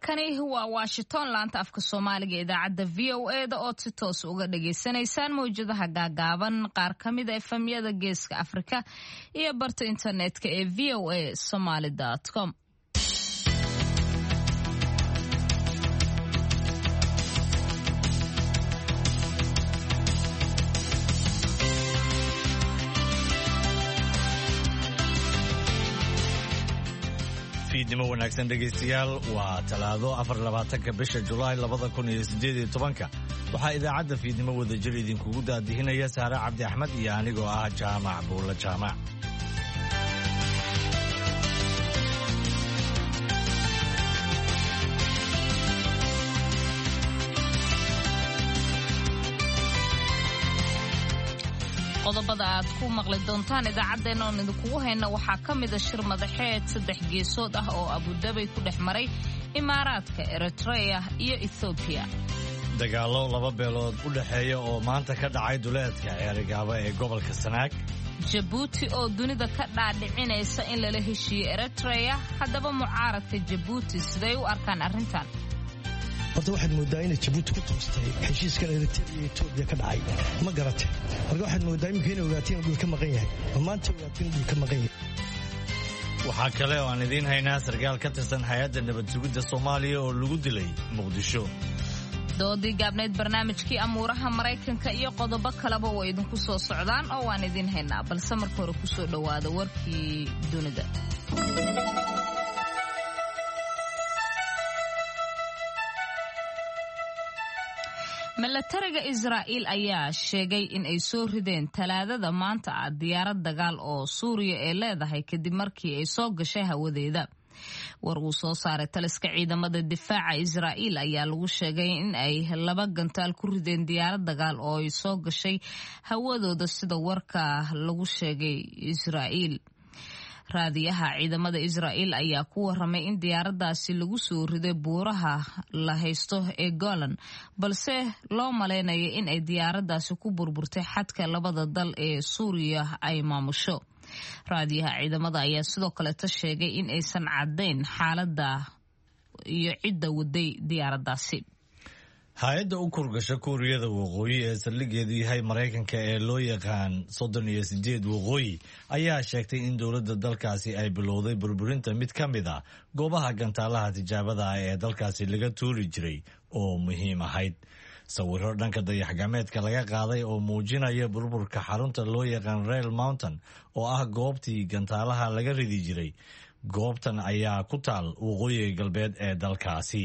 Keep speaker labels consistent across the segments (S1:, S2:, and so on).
S1: halkani waa Washington laanta afka Soomaaliga idaacada VOA da oo si toos uga dhageysanaysaan mowjadaha gaagaaban qaar kamid ah efemyada geeska Afrika iyo barta internetka ee voasomali.com.
S2: fiidnimo wanaagsan dhegaystayaal waa talaado 24 bisha July 2018 waxaa idaacadda fiidnimo wadajir idinkugu daadihinaya Saare Cabdi Axmed iyo anigoo ah Jaamac Buulla Jaamac.
S1: qodobada aad ku maqli doontaan idaacadeena oo idinku hayna waxaa kamid ah shir madaxeed 3 geesood ah oo Abu Dhabi ku dhexmaray Imaaraadka, Eritrea iyo Ethiopia.
S2: dagaalo laba beelood u dhaxeeya oo maanta ka dhacay duleedka Erigaba ee gobolka Sanaag.
S1: Djibouti oo dunida ka dhaadhicinaysa in lala heshiiyo Eritrea, haddaba mucaaradka Djibouti siday u arkaan arrintan?
S3: horta waxaad moodaa inay Djibouti ku toostay heshiiskan Eritrea iyo Ethiopia ka dhacay ma garatay marka waxaad moodaa inay ogaateen inuu ka maqan yahay maanta ogaateen inuu ka maqan yahay.
S2: waxaa kale oo aan idiin haynaa sarkaal ka tirsan hay'adda nabad sugidda Soomaaliya oo lagu dilay Muqdisho.
S1: doodii gaabneed barnaamijkii amuuraha Mareykanka iyo qodobo kaleba way idinku soo socdaan oo waan idiin haynaa balse marka hore ku soo dhawaada warkii dunida. milatariga Israa'iil ayaa sheegay in ay soo rideen talaadada maanta diyaarad dagaal oo Suuriya ee leedahay kadib markii ay soo gashay hawadeeda. war uu soo saaray taliska ciidamada difaaca Israa'iil ayaa lagu sheegay in ay 2 gantaal ku rideen diyaarad dagaal oo ay soo gashay hawadooda sida warka lagu sheegay Israa'iil. raadiyaha ciidamada Israa'iil ayaa ku waramay in diyaaradaasi lagu soo riday buuraha la haysto ee Golan balse loo maleynayo in ay diyaaradaasi ku burburtay xadka labada dal ee Suuriya ay maamusho. raadiyaha ciidamada ayaa sidoo kale sheegay in aysan cadeyn xaaladda iyo cidda waday diyaaradaasi.
S2: hay-adda u kurgasha Kuuriyada Waqooyi ee saldhigeedu yahay Mareykanka ee loo yaqaan 38 Waqooyi ayaa sheegtay in dowladda dalkaasi ay bilowday burburinta mid ka mid ah goobaha gantaalaha tijaabada ah ee dalkaasi laga tuuri jiray oo muhiim ahayd. sawirro dhanka dayax-gacmeedka laga qaaday oo muujinaya burburka xarunta loo yaqaan Rail Mountain oo ah goobtii gantaalaha laga ridi jiray. goobtan ayaa ku taal waqooyiga galbeed ee dalkaasi.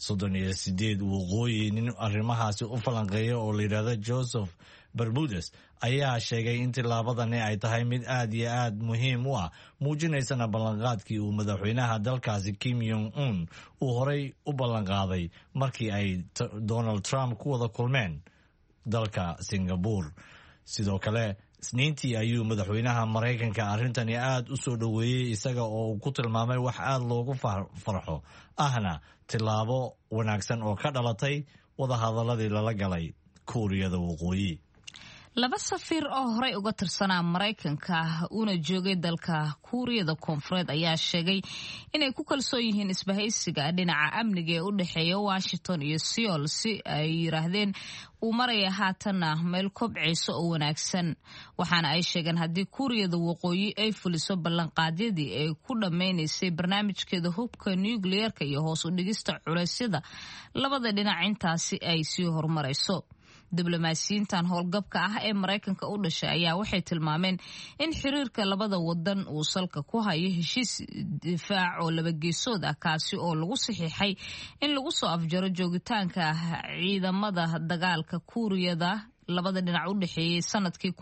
S2: 38 Waqooyi nin arrimahaasi u falanqeeya oo la yidhaahdo Joseph Bermudez ayaa sheegay in tillaabadani ay tahay mid aad iyo aad muhiim u ah muujinaysana ballanqaadkii uu madaxweynaha dalkaasi Kim Jong-un uu horey u ballanqaaday markii ay Donald Trump ku wada kulmeen dalka Singapore. sidoo kale isniintii ayuu madaxweynaha Mareykanka arrintani aad u soo dhaweeyay isaga oo uu ku tilmaamay wax aad loogu farxo ahna tilaabo wanaagsan oo ka dhalatay wadahadaladii lala galay Kuuriyada Waqooyi.
S1: 2 safiir oo horey uga tirsanaa Mareykanka una joogay dalka Kuuriyada Koonfureed ayaa sheegay inay ku kalsoon yihiin isbahaysiga dhinaca amniga ee u dhaxeeya Washington iyo Seoul si ay yiraahdeen uu maraya haatana meel kobcayso oo wanaagsan. waxaana ay sheegeen haddii Kuuriyada Waqooyi ay fuliso ballanqaadyadii ay ku dhameynaysay barnaamijkeeda hubka nuclearka iyo hoos u dhigista culeysyada labada dhinac intaasi ay sii horumarayso. diblomaasiyiintan howlgabka ah ee Mareykanka u dhashay ayaa waxay tilmaameen in xiriirka labada wadan uu salka ku hayo heshiis difaac oo 2 geesood ah kaasi oo lagu saxiixay in lagu soo afjaro joogitaanka ciidamada dagaalka Kuuriyada labada dhinac u dhaxeeyay sanadkii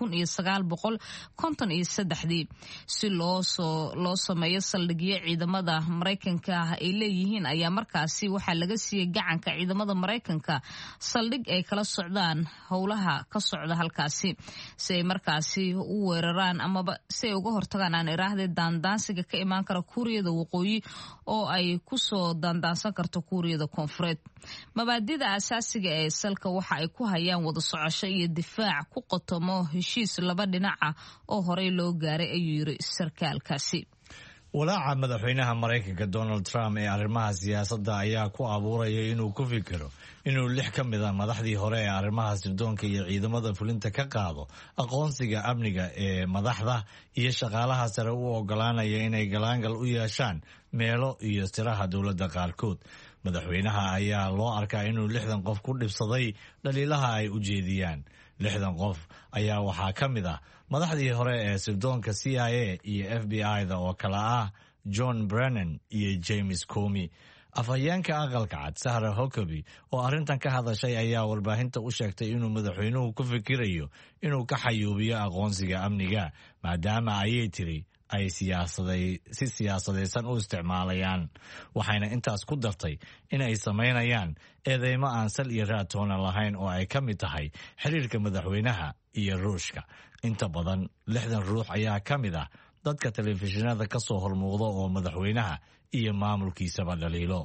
S1: 1953 si loo sameeyo saldhigyo ciidamada Mareykanka ay leeyihiin ayaa markaasi waxa laga siiyay gacanka ciidamada Mareykanka saldhig ay kala socdaan howlaha ka socda halkaasi si ay markaasi u weeraraan ama si ay uga hortagaan aan iraahday daandaansiga ka imaan kara Kuuriyada Waqooyi oo ay ku soo daandaansan karto Kuuriyada Koonfureed. mabaadida asaasiga ee salka waxa ay ku hayaan wada socosho iyo difaac ku qotomo heshiis 2 dhinac ah oo horey loo gaaray ayuu yiri sarkaalkaasi.
S2: walaaca madaxweynaha Mareykanka Donald Trump ee arrimaha siyaasadda ayaa ku abuuraya inuu ku fikiro inuu 6 ka mid ah madaxdii hore ee arrimaha sirdoonka iyo ciidamada fulinta ka qaado aqoonsiga amniga ee madaxda iyo shaqaalaha sare u ogolaanaya inay galaangal u yeeshaan meelo iyo siraha dowladda qaarkood. madaxweynaha ayaa loo arkaa inuu 60 qof ku dhibsaday dhaliilaha ay u jeediyaan. 60 qof ayaa waxaa ka mid ah madaxdii hore ee sirdoonka CIA iyo FBI-da oo kala ah John Brennan iyo James Comey. afhayeenka aqalka cad Sarah Huckabee oo arrintan ka hadashay ayaa warbaahinta u sheegtay inuu madaxweynuhu ku fikirayo inuu ka xayuubiyo aqoonsiga amniga maadaama ayay tiri ay si siyaasadaysan u isticmaalayaan. waxayna intaas ku dartay in ay samaynayaan eedeymo aan sal iyo raad toona lahayn oo ay ka mid tahay xiriirka madaxweynaha iyo Ruushka. inta badan 60 ruux ayaa ka mid ah dadka telefishinada ka soo hormuuqda oo madaxweynaha iyo maamulkiisaba dhaliilo.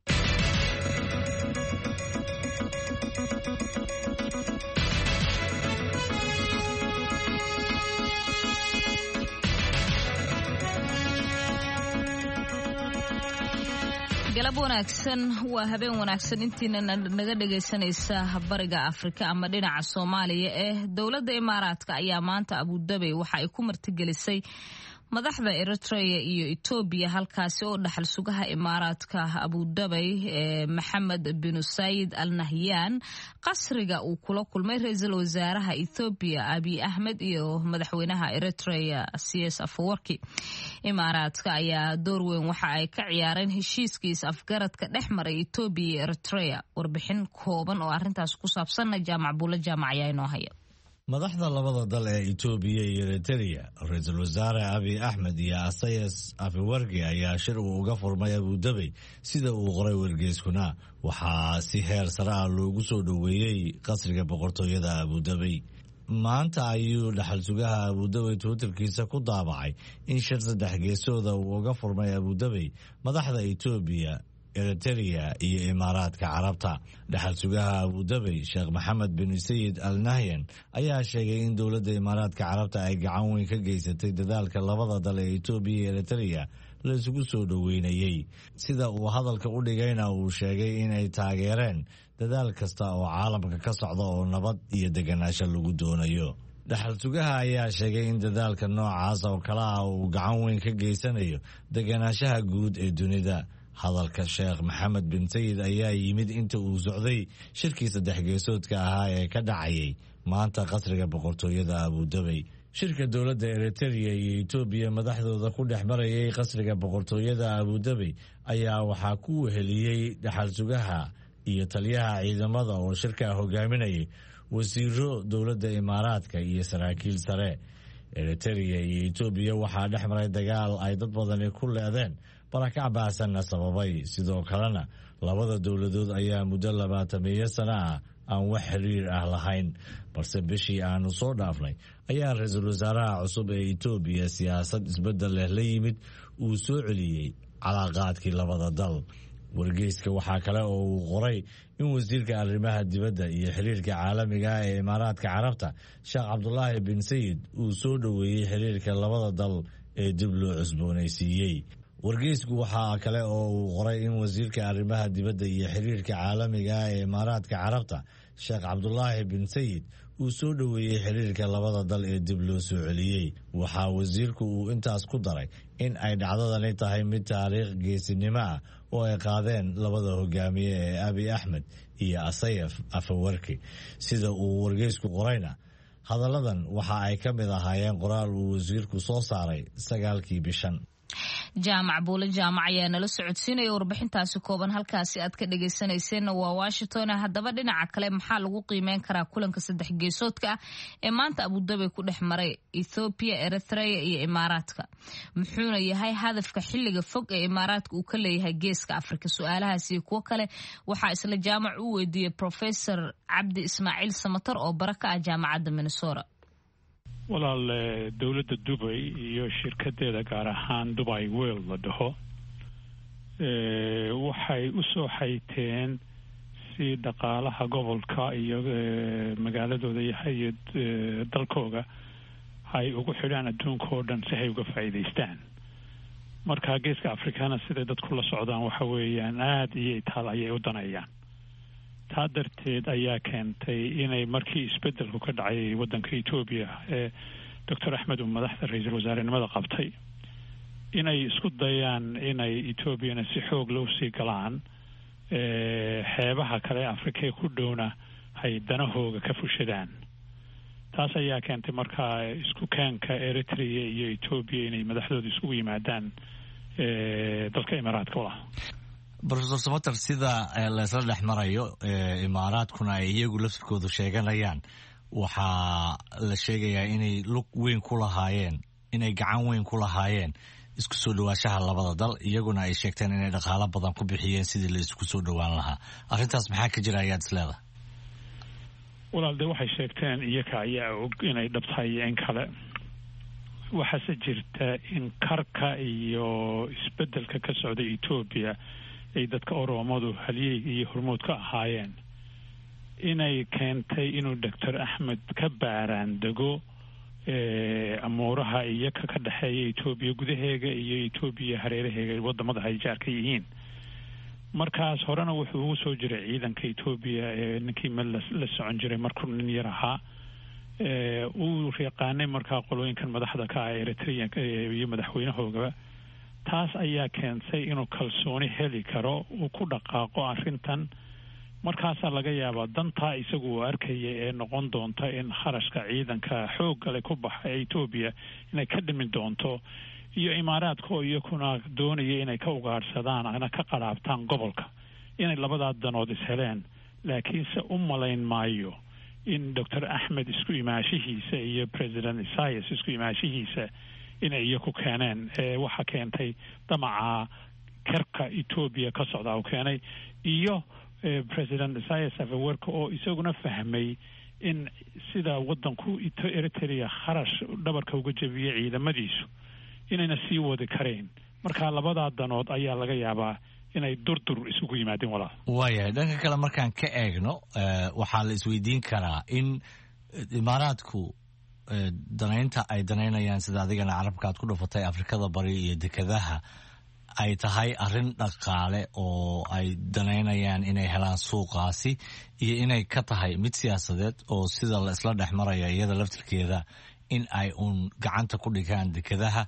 S1: galab wanaagsan waa habeen wanaagsan intiina naga dhagaysanaysa bariga Afrika ama dhinaca Soomaaliya dowladda Imaaraadka ayaa maanta Abu Dhabi waxa ay ku martigelisay madaxda Eritrea iyo Ethiopia halkaasi oo dhaxal sugaha Imaaraadka Abu Dhabi Maxamed bin Said Al Nahyan qasriga uu kula kulmay ra'iisul wasaaraha Ethiopia Abiy Ahmed iyo madaxweynaha Eritrea Siyaas Afwerki. Imaaraadka ayaa door weyn waxa ay ka ciyaareen heshiiskiisa afgaradka dhexmaray Ethiopia iyo Eritrea. warbixin kooban oo arrintaas ku saabsan Jaamac Buula Jaamac ayaa inoo haya.
S2: madaxda labada dal ee Ethiopia iyo Eritrea ra'iisul wasaare Abiy Ahmed iyo Siyaas Afwerki ayaa shir uga furmay Abu Dhabi sida uu qoray wargeyskuna. waxaa si heer sare ah loogu soo dhaweeyay qasriga boqortooyada Abu Dhabi. maanta ayuu dhaxal sugaha Abu Dhabi Twitterkiisa ku daabacay in shir 3 geesooda uu uga furmay Abu Dhabi madaxda Ethiopia, Eritrea iyo Imaaraadka Carabta. dhaxal sugaha Abu Dhabi Sheikh Mohammed bin Said Al Nahyan ayaa sheegay in dowladda Imaaraadka Carabta ay gacan weyn ka geysatay dadaalka labada dal ee Ethiopia iyo Eritrea la isugu soo dhaweynayay. sida uu hadalka u dhigayna uu sheegay in ay taageereen dadaal kasta oo caalamka ka socda oo nabad iyo deganaansho lagu doonayo. dhaxal sugaha ayaa sheegay in dadaalka noocaas oo kala ah uu gacan weyn ka geysanayo deganaanshaha guud ee dunida. hadalka Sheikh Mohammed bin Said ayaa yimid inta uu socday shirkii 3 geesoodka ahaa ee ka dhacayay maanta qasriga boqortooyada Abu Dhabi. shirka dowladda Eritrea iyo Ethiopia madaxdooda ku dhex marayay qasriga boqortooyada Abu Dhabi ayaa waxaa ku weheliyay dhaxal sugaha iyo taliyaha ciidamada oo shirka hogaaminayay wasiiro dowladda Imaaraadka iyo saraakiil sare. Eritrea iyo Ethiopia waxaa dhex maray dagaal ay dad badani ku leedeen barakac baasanna sababay. sidoo kalena labada dowladood ayaa muddo 20 sano ah aan wax xiriir ah lahayn. balse bishii aanu soo dhaafnay ayaa ra'iisul wasaaraha cusub ee Ethiopia siyaasad isbedel leh la yimid uu soo celiyay calaaqaadkii labada dal. wargeyska waxaa kale oo uu qoray in wasiirka arrimaha dibadda iyo xiriirka caalamiga ah ee Imaaraadka Carabta Sheikh Abdullahi bin Said uu soo dhaweeyay xiriirka labada dal ee dib loo cusboonaysiiyey. wargeysku waxaa kale oo uu qoray in wasiirka arrimaha dibadda iyo xiriirka caalamiga ah ee Imaaraadka Carabta Sheikh Abdullahi bin Said uu soo dhaweeyay xiriirka labada dal ee dib loo soo celiyey. waxaa wasiirku uu intaas ku daray in ay dhacdadani tahay mid taariikh geesinimo ah oo ay qaadeen labada hogaamiye ee Abiy Ahmed iyo Siyaas Afwerki. sida uu wargeysku qorayna hadalladan waxa ay ka mid ahaayeen qoraal uu wasiirku soo saaray 9kii bishan.
S1: jaamac buula jaamac ayaa nala socodsiinaya warbixintaasi kooban. halkaasi aad ka dhagaysanayseena waa Washington. haddaba dhinaca kale maxaa lagu qiimeyn karaa kulanka 3 geesoodka ah ee maanta Abu Dhabi ku dhex maray Ethiopia, Eritrea iyo Imaaraadka? muxuuna yahay hadafka xilliga fog ee Imaaraadka uu ka leeyahay geeska Afrika? su'aalahaasi iyo kuwo kale waxaa isla jaamac u weydiiyey Professor Cabdi Ismaaciil Samatar oo baraka ah jaamacadda Minnesota.
S4: walaal dowladda Dubai iyo shirkadeeda gaar ahaan Dubai World la dhaho waxay u soo xayteen si dhaqaalaha gobolka iyo magaaladooda iyo dalkooga ay ugu xidhaan adduunka oo dhan si ay uga faa'iidaystaan. marka geeska afrikana siday dadku la socdaan waxa weeyaan aada iyo itaal ayay u danayaan. taa darteed ayaa keentay inay markii isbedelku ka dhacay waddanka Ethiopia ee Dr. Axmed uu madaxda ra'iisul wasaarenimada qabtay inay isku dayaan inay Ethiopiana si xoog loo sii galaan xeebaha kale Afrika ku dhowna hay danahooga ka fushadaan. taas ayaa keentay markaa isku keenka Eritrea iyo Ethiopia inay madaxdooda isugu yimaadaan dalka Imaaraadka walaal.
S2: Professor Samatar, sida la isla dhex marayo Imaaraadkuna ay iyagu laftirkoodu sheeganayaan waxaa la sheegayaa inay lug weyn ku lahaayeen, inay gacan weyn ku lahaayeen isku soo dhawaashaha labada dal, iyaguna ay sheegteen inay dhaqaalo badan ku bixiyeen sidii la isku soo dhawaan lahaa. arrintaas maxaa ka jira ayaad isleedahay?
S4: walaal de waxay sheegteen iyaga ayaa og inay dhabtahay in kale. waxaase jirta in karka iyo isbedelka ka socda Ethiopia ay dadka Oromadu haliyey iyo hormood ka ahaayeen inay keentay inuu Dr. Axmed ka baaraan dego amuuraha iyaga ka dhaxeeya Ethiopia gudaheega iyo Ethiopia hareeraheega wadamada ay jaarka yihiin. markaas horena wuxuu ugu soo jiray ciidanka Ethiopia ninkii la socon jiray markuu nin yar ahaa uu yaqaanay markaa qolooyinkan madaxda ka ah Eritrea iyo madaxweynahooda. taas ayaa keentay inuu kalsooni heli karo uu ku dhaqaaqo arrintan. markaasaa laga yaabaa dantaa isagu uu arkayay ee noqon doonta in kharashka ciidanka xoog kale ku baxa Ethiopia inay ka dhimin doonto, iyo Imaaraadka oo iyakuna doonaya inay ka ugaarsadaan ana ka qaraabtaan gobolka inay labadaa danood isheleen. laakiinse u malayn maayo in Dr. Axmed isku imaashihiisa iyo President Isaias isku imaashihiisa inay iyaku keeneen. waxa keentay damaca karka Ethiopia ka socda oo keenay, iyo President Isaias Afwerki oo isaguna fahmay in sida waddanku Eritrea kharash dhabarka uga jabiyay ciidamadiisu inayna sii wadi kareen. marka labadaa danood ayaa laga yaabaa inay durdur isugu yimaadeen walaal.
S2: waayahay, dhanka kale markaan ka eegno waxaa la isweydiin karaa in Imaaraadku danaynta ay danaynayaan sida adigana carabka aad ku dhufatay Afrikada bari iyo dekedaha ay tahay arrin dhaqaale oo ay danaynayaan inay helaan suuqaasi, iyo inay ka tahay mid siyaasadeed oo sida la isla dhex maraya iyada laftirkeeda in ay uun gacanta ku dhigaan dekedaha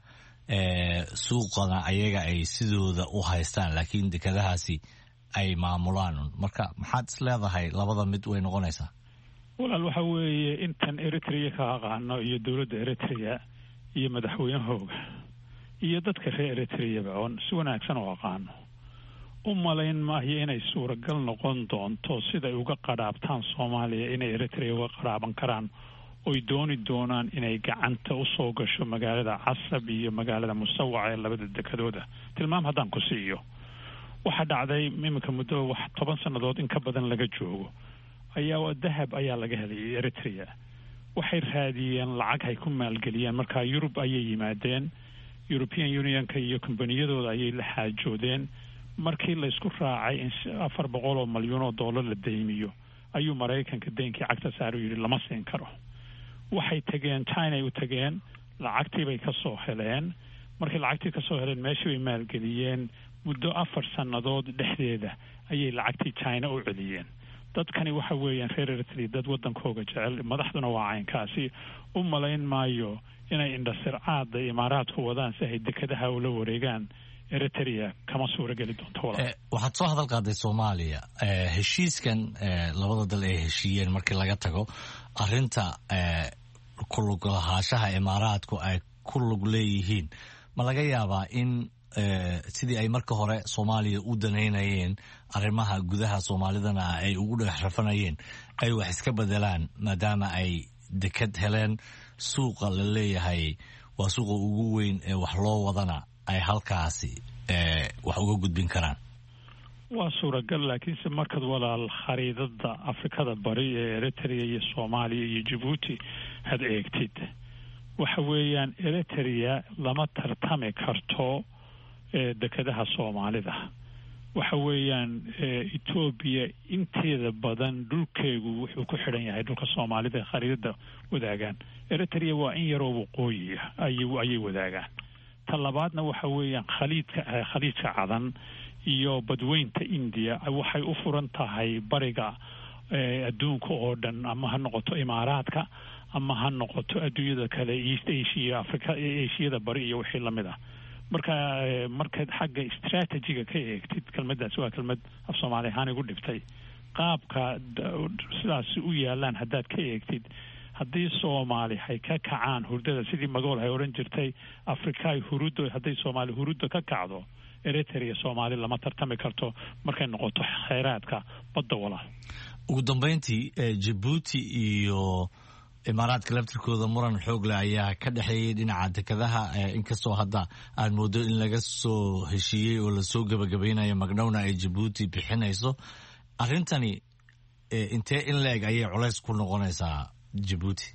S2: suuqana ayaga ay sidooda u haystaan, laakiin dekedahaasi ay maamulaan. marka maxaad is leedahay labada mid way noqonaysaa?
S4: walaal waxa weeye intan Eritrea ka aqaano iyo dowladda Eritrea iyo madaxweynahooga iyo dadka reer Eritrea oo si wanaagsan u aqaano u malayn maayo inay suuragal noqon doonto siday uga qaraabtaan Soomaaliya inay Eritrea uga qaraaban karaan oy dooni doonaan inay gacanta u soo gasho magaalada Casab iyo magaalada Musawac ee labada dekadooda. tilmaam haddaan ku siiyo, waxa dhacday iminka muddo 10 sanadood in ka badan laga joogo ayaa dahab ayaa laga helay Eritrea. waxay raadiyeen lacag ay ku maalgeliyaan, marka Yurub ayay yimaadeen, European Unionka iyo kombaniyadooda ayay la xaajoodeen. markii la isku raacay in $400 milyan la deymiyo ayuu Mareykanka deenkii cagta saaray yiri lama siin karo. waxay tageen China u tageen, lacagtii bay ka soo heleen. markii lacagtii ka soo heleen meeshii bay maalgeliyeen. muddo 4 sanadood dhexdeeda ayay lacagtii China u celiyeen. dadkani waxa weeyaan reer Eritrea dad wadankooga jecel, madaxduna waa caynkaasi. u malayn maayo inay indhasircaada Imaaraadku wadaan si ay dekedaha ula wareegaan Eritrea kama suurageli doonto walaal.
S2: waxaad soo hadal qaaday Soomaaliya. heshiiskan labada dal ay heshiiyeen markii laga tago arrinta ku lug lahaanshaha Imaaraadku ay ku lug leeyihiin, ma laga yaabaa in sidii ay marka hore Soomaaliya u danaynayeen arrimaha gudaha Soomaalidana ay ugu dhex rafanayeen ay wax iska bedelaan maadaama ay deked heleen, suuqa la leeyahay waa suuqa ugu weyn ee wax loo wadana ay halkaasi wax uga gudbin karaan?
S4: waa suuragal, laakiinse markaad walaal khariidada Afrikada bari ee Eritrea iyo Soomaaliya iyo Djibouti had eegtid, waxa weeyaan Eritrea lama tartami karto dekedaha Soomaalida. waxa weeyaan Ethiopia inteeda badan dhulkeegu wuxuu ku xidhan yahay dhulka Soomaalida khariidada wadaagaan. Eritrea waa in yaroo waqooyi ayay wadaagaan. talabaadna waxa weeyaan khaliijka cadan iyo badweynta India waxay u furan tahay bariga adduunka oo dhan, ama ha noqoto imaaraadka ama ha noqoto adduunyada kale, East Asia, Africa, Asia bari iyo wixii lamid ah. markaad xagga strategiga ka eegtid, kelmadaas waa kelmad af Soomaali ahaan igu dhibtay, qaabka sidaas u yaalaan haddaad ka eegtid, haddii Soomaali hay ka kacaan hurdada sidii Magool hay oran jirtay, Afrika ay hurudo, hadday Soomaali hurudo ka kacdo, Eritrea Soomaali lama tartami karto markay noqoto kheyraadka badda walaal.
S2: ugu dambeyntii Djibouti iyo imaaraadka laftirkooda muran xoog leh ayaa ka dhexeeyay dhinaca dekedaha, inkastoo hadda aan moodo in laga soo heshiiyey oo lasoo gabagabaynayo magdhowna ay Djibouti bixinayso. arrintani intee in la eg ayay culays ku noqonaysaa Djibouti?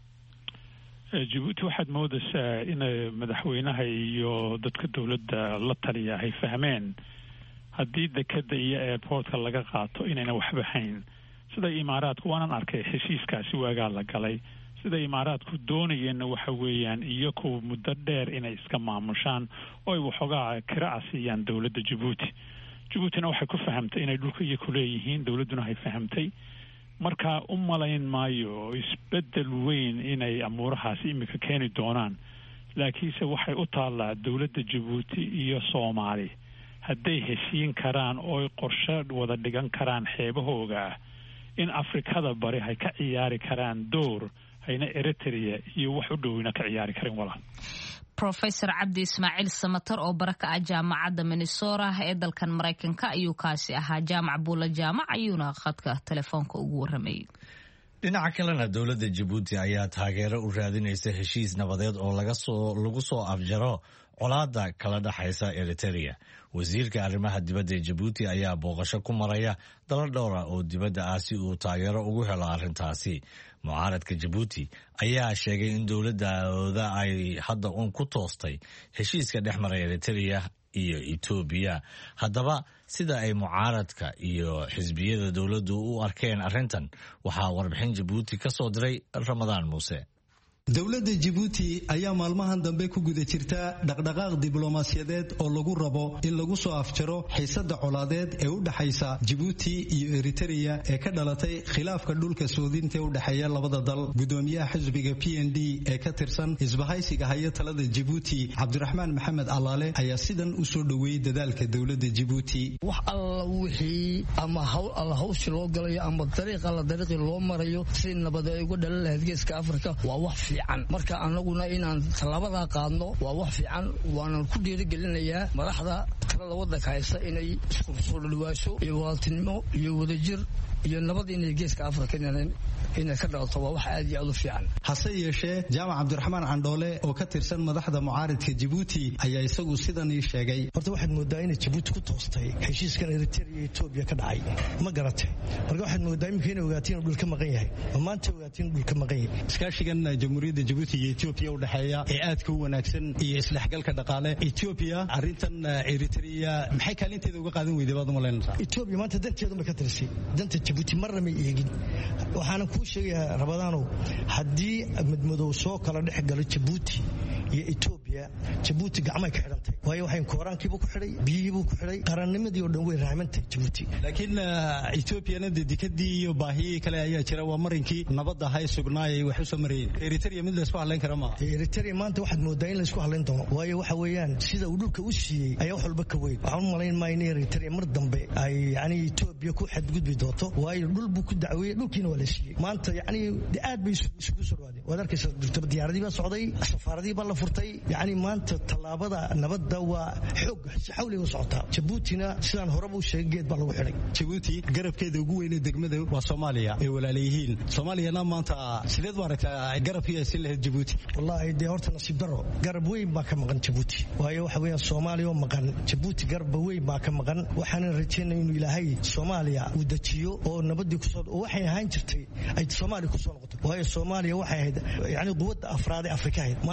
S4: Djibouti waxaad moodaysaa in madaxweynaha iyo dadka dowladda la taliya ay fahmeen haddii dekeda iyo airportka laga qaato inayna waxba hayn. sida imaaraadku waanan arkay heshiiskaasi waagaa la galay, sida imaaraadku doonayeenna waxa weeyaan iyagoo muddo dheer inay iska maamushaan oo ay waxoogaa kira siiyaan dowladda Djibouti. Djibuutina waxay ku fahamtay inay dhulka iyo ku leeyihiin, dowladduna hay fahamtay. marka u malayn maayo isbedel weyn inay amuurahaasi imika keeni doonaan, laakiinse waxay u taallaa dowladda Djibouti iyo Soomaali hadday heshiin karaan oo qorshe wada dhigan karaan xeebahooga, in Afrikada bari hay ka ciyaari karaan door hayna Eritrea iyo wax u dhowina ka ciyaari karin walaal.
S1: Professor Cabdi Ismaaciil Samatar oo baraka ah jaamacadda Minnesota ee dalkan Mareykanka ayuu kaasi ahaa. Jaamac Buula Jaamac ayuuna khadka telefoonka ugu warramayay.
S2: dhinaca kalena dowladda Djibouti ayaa taageero u raadinaysa heshiis nabadeed oo lagu soo afjaro colaadda kala dhaxaysa Eritrea. wasiirka arrimaha dibadda ee Djibouti ayaa booqasho ku maraya dalal dhowr ah oo dibadda ah si uu taageero ugu helo arrintaasi. mucaaradka Djibouti ayaa sheegay in dowladooda ay hadda ku toostay heshiiska dhex maray Eritrea iyo Ethiopia. haddaba sida ay mucaaradka iyo xisbiyada dowladdu u arkeen arrintan waxaa warbixin Djibouti ka soo diray Ramadaan Muuse.
S5: dowladda Djibouti ayaa maalmahan dambe ku guda jirta dhaqdhaqaaq diblomaasiyadeed oo lagu rabo in lagu soo afjaro xiisadda colaadeed ee u dhaxaysa Djibouti iyo Eritrea ee ka dhalatay khilaafka dhulka soodinta u dhaxeeya labada dal. gudoomiyaha xisbiga PND ee ka tirsan isbahaysiga haya talada Djibouti Cabdiraxmaan Maxamed Allaale ayaa sidan u soo dhaweeyay dadaalka dowladda Djibouti.
S6: wax alla wixii ama hawsh loo galayo ama dariiqi loo marayo si nabad ay uga dhalan lahayd geeska Afrika waa wax marka anaguna inaan talaabada qaadno waa wax fiican. waanan ku dhiirigelinayaa madaxda talada waddanka haysta inay isku soo dhawaasho iyo walaaltinimo iyo wadajir iyo nabad inay geeska Afrika inay ka dhalato waa wax aad iyo aad u fiican.
S5: hase yeeshee Jaamac Cabdiraxmaan Candhoole oo ka tirsan madaxda mucaaradka Djibouti ayaa isagu sidan ii sheegay.
S3: horta waxaad moodaa inay Djibouti ku toostay heshiiskan Eritrea iyo Ethiopia ka dhacay, ma garatay? marka waxaad moodaa inay ogaatiin dhul ka maqan yahay, maanta ogaatiin dhul ka maqan yahay.
S5: iskaashigan jamhuuriyadda Djibouti iyo Ethiopia u dhaxeeya ee aadka u wanaagsan iyo isdhexgalka dhaqaale. Ethiopia arrintan Eritrea maxay kaalinteeda uga qaadan weyday baad u malaynaysaa?
S3: Ethiopia maanta danteedu ma ka tirsay, danta Djibouti marna ma eegin. waxaana ku sheegayaa Ramadaanow, haddii madmadow soo kala dhex galo Djibouti iyo Ethiopia, Djibouti gacmay ka xidhantay, waayo waxay kooraankiiba ku xidhay, biyihiiba ku xidhay, qarannimadii oo dhan way raahmantay Djibouti.
S5: laakiin Ethiopia-na dekadii iyo baahiyii kale ayaa jira, waa marinkii nabadda hay sugnaayay wax u soo marayeen. Eritrea mid la isku halayn kara ma?
S3: Eritrea maanta waxaad moodaa in la isku halayn doono, waayo waxa weeyaan sida uu dhulka u siiyey ayaa wax walba ka weyn. waxaan u malayn maayo in Eritrea mar dambe ay Ethiopia ku xadgudbi doonto, waayo dhul buu ku dacweeyey, dhulkiina waa la siiyey. maanta aad bay isugu soo dhawaadeen. waad arkaysaa diyaaradii baa socday, safaaradii baa la furtay. maanta tallaabada nabadda waa xoog si xawli u socotaa. Djiboutina sidaan horeba u sheegay geed baa lagu xidhay.
S5: Djibouti garabkeeda ugu weyn ee degmada waa Soomaaliya ee walaalayihiin. Soomaaliyana maanta sideed baa aragtaa garabkii ay lahayd Djibouti?
S3: wallahi dee horta nasiib daro garab weyn baa ka maqan Djibouti, waayo waxa weeyaan Soomaaliya oo maqan, Djibouti garab weyn baa ka maqan. waxaan rajaynayaa inuu Ilaahay Soomaaliya uu dajiyo oo nabadii ku soo waxay ahaan jirtay ay Soomaaliya ku soo noqoto, waayo Soomaaliya waxay ahayd quwadda afraad ee Afrika ahayd. maantana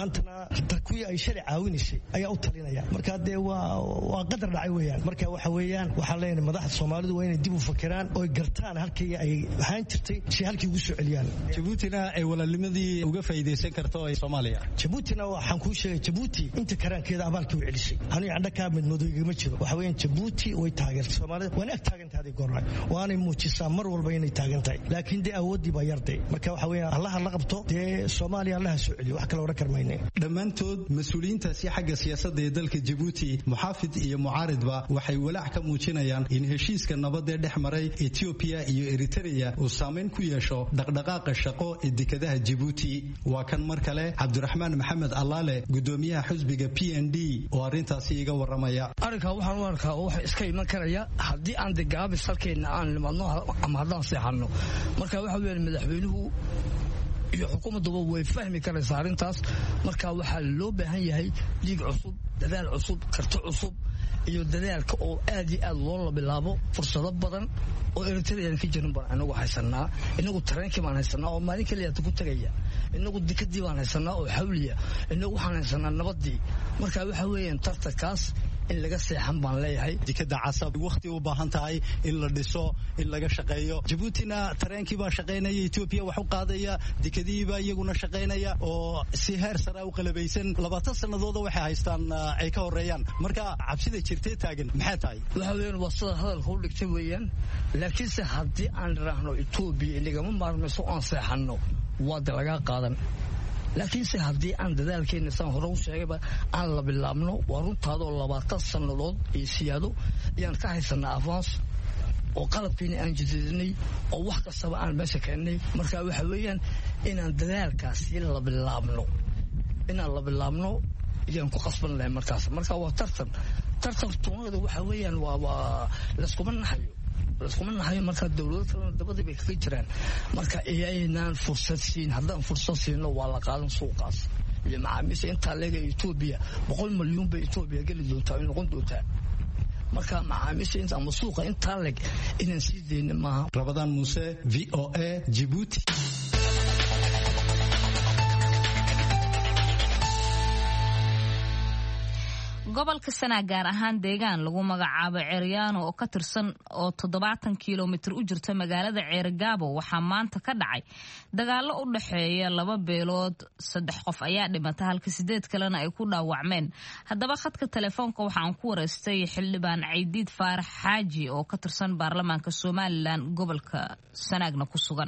S3: kuwii ay shalay caawinaysay ayaa u talinaya marka dee waa qadar dhacay weeyaan marka waxa weeyaan waxaan leenahay madaxda Soomaalidu waa inay dib u fakiraan oo gartaan halkii ay ahaan jirtay si halkii ugu soo celiyaan
S5: Djibouti ay walaalnimadii uga faa'iideysan karto ay Soomaaliya
S3: Djibouti waxaan ku sheegay Djibouti inta karaankeeda abaalkii u celisay aniga candha ka mid madooyiga ma jiro waxa weeyaan Djibouti way taageertay Soomaalida waana taagantahay goornaa waana muujisaa mar walba inay taagantahay laakiin dee awoodii baa yartay marka waxa weeyaan Allah la qabto dee Soomaaliya Allah soo celiyo wax kale oo karmayne
S5: dhammaantood mas'uuliyiintaasi xagga siyaasadda ee dalka Djibouti muxaafid iyo mucaaridba waxay walaac ka muujinayaan in heshiiska nabad ee dhex maray Ethiopia iyo Eritrea uu saameyn ku yeesho dhaqdhaqaaqa shaqo ee dekedaha Djibouti waa kan mar kale Cabdiraxmaan Maxamed Allaale gudoomiyaha xisbiga PND oo arintaasi iga waramaya
S6: arrinka waxaan u arkaa wax iska iman karaya haddii aan degaab salkeena aan limadno ama haddaan seexano marka waxa weeyaan madaxweynuhu iyo xukuumaddu way fahmi karaysaa arrintaas marka waxaa loo baahan yahay dhiig cusub dadaal cusub karti cusub iyo dadaalka oo aad iyo aad loo bilaabo fursado badan oo Eritrea ka jirin baan anagu haysanaa inagu tareenkii baan haysanaa oo maalin kaliya ku tagaya inagu dikadii baan haysanaa oo xawliya inagu waxaan haysanaa nabadii marka waxa weeyaan tartankaas in laga seexan baan leeyahay
S5: dikada casab waqti u baahan tahay in la dhiso in laga shaqeeyo Djibouti-na tareenkii baa shaqeynaya Ethiopia wax u qaadaya dikadii baa iyaguna shaqeynaya oo si heer sare u qalabaysan 20 sanadood waxay haystaan ay ka horeeyaan marka cabsida jirtay taagan maxay tahay
S6: waxa weeyaan wasada hadalka u dhigtay weeyaan laakiin se haddii aan raahno Ethiopia inaga ma maarmayso aan seexano wada laga qaadan laakiin se haddii aan dadaalkeena san hore u sheegayba aan la bilaabno waa runtaadoo 20 sanadood iyo siyaado ayaan ka haysanaa avance oo qalabkiina aan jididnay oo wax kastaba aan meesha keenay marka waxa weeyaan inaan dadaalkaasi la bilaabno ayaan ku qasban lahayn markaas marka waa tartan tuunada waxa weeyaan waa la iskuma nahayo marka dawladda dabadii bay kaga jiraan marka iyaynaan fursad siin haddaan fursad siino waa la qaadan suuqaas iyo macaamiisha intaa leega Ethiopia 100 milyan bay Ethiopia gali doontaa in noqon doontaa marka macaamiisha inta ama suuqa intaa leeg inaan sii deeyno maaha
S5: Rabadaan Muuse VOA Djibouti
S1: gobolka Sanaa gaar ahaan deegaan lagu magacaabo Ceeryaano oo ka tirsan oo 70 kiiloomitir u jirta magaalada Ceergaabo waxaa maanta ka dhacay dagaalo u dhaxeeya laba beelood 3 qof ayaa dhimatay halka 8 kalena ay ku dhaawacmeen haddaba khadka telefoonka waxaan ku wareystay xildhibaan Caydiid Faarax Xaaji oo ka tirsan baarlamaanka Soomaaliland gobolka Sanaagna ku sugan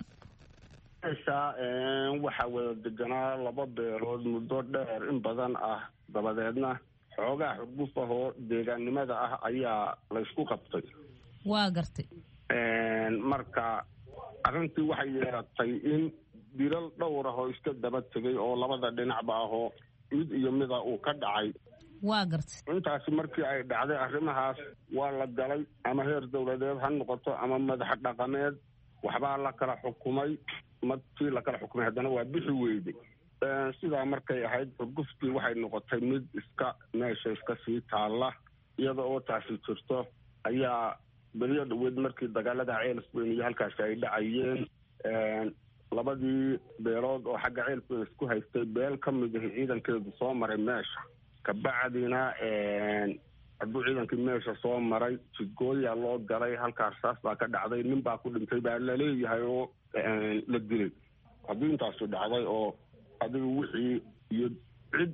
S7: waxa wada deganaa laba beelood muddo dheer in badan ah dabadeedna xoogaa xurguf ahoo deegaannimada ah ayaa la isku qabtay
S1: waa gartay
S7: marka arrintii waxay yeelatay in dilal dhowr ah oo iska daba tegay oo labada dhinacba ahoo mid iyo mida uu ka dhacay
S1: waa gartay
S7: intaasi markii ay dhacday arrimahaas waa la galay ama heer dawladeed ha noqoto ama madax dhaqameed waxbaa la kala xukumay markii la kala xukumay haddana waa bixi weyday sidaa markay ahayd xurguftii waxay noqotay mid meesha iska sii taalla iyada oo taasi jirto ayaa beriyo dhaweed markii dagaalada Ceelfweyn iyo halkaasi ay dhacayeen labadii beelood oo xagga Ceelfweyn isku haystay beel ka mid ah ciidankeedu soo maray meesha kabacdina hadduu ciidankii meesha soo maray jidgooyaa loo galay halkaas saas baa ka dhacday nin baa ku dhintay baa la leeyahay oo la dilay haddii intaasu dhacday oo adiga wixii iyo cid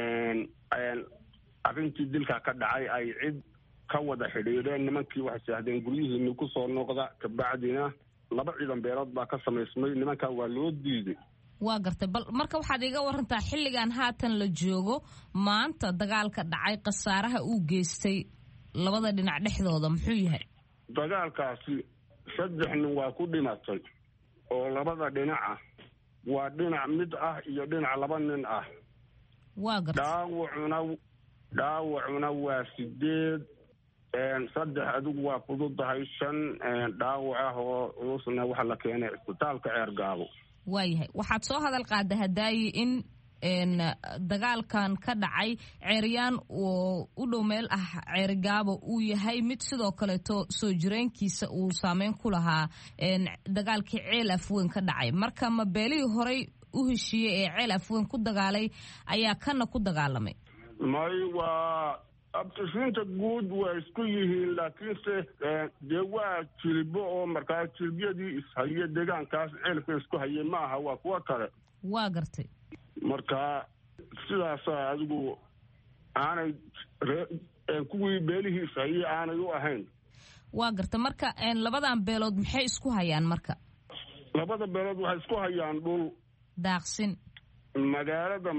S7: arrintii dilka ka dhacay ay cid ka wada xidhiidheen nimankii waxay saahdeen guryihiina ku soo noqda kabacdina laba ciidan beelood baa ka samaysmay nimankaa waa loo diiday
S1: waa gartay bal marka waxaad iga warantaa xilligan haatan la joogo maanta dagaalka dhacay khasaaraha uu geystay labada dhinac dhexdooda muxuu yahay
S7: dagaalkaasi 3 nin waa ku dhimatay oo labada dhinaca waa dhinac mid ah iyo dhinac 2 nin ah
S1: waa gartay
S7: dhaawacuna waa 8 3 adigu waa fududahay 5 dhaawac ah oo culusna waxa la keenay isbitaalka Ceergaabo
S1: waayahay waxaad soo hadal qaaday hadaayi in dagaalkan ka dhacay Ceeryaan oo u dhow meel ah Ceergaabo uu yahay mid sidoo kaleeto soo jireenkiisa uu saameyn ku lahaa dagaalkii Ceelafweyn ka dhacay marka ma beelihii horey u heshiiyey ee ceel afweyn ku dagaalay ayaa kana ku dagaalamay.
S7: may waa abtishiinta guud waa isku yihiin laakiinse dee waa jilbo oo markaa jilbyadii ishaya deegaankaas ceelka isku hayay ma aha waa kuwa kale.
S1: waa gartay.
S7: marka sidaas adigu aanay kuwii beelihii ishayay aanay u ahayn.
S1: waa garta marka labadan beelood maxay isku hayaan marka?
S7: labada beelood waxay isku hayaan dhul
S1: daaqsin.
S7: magaalada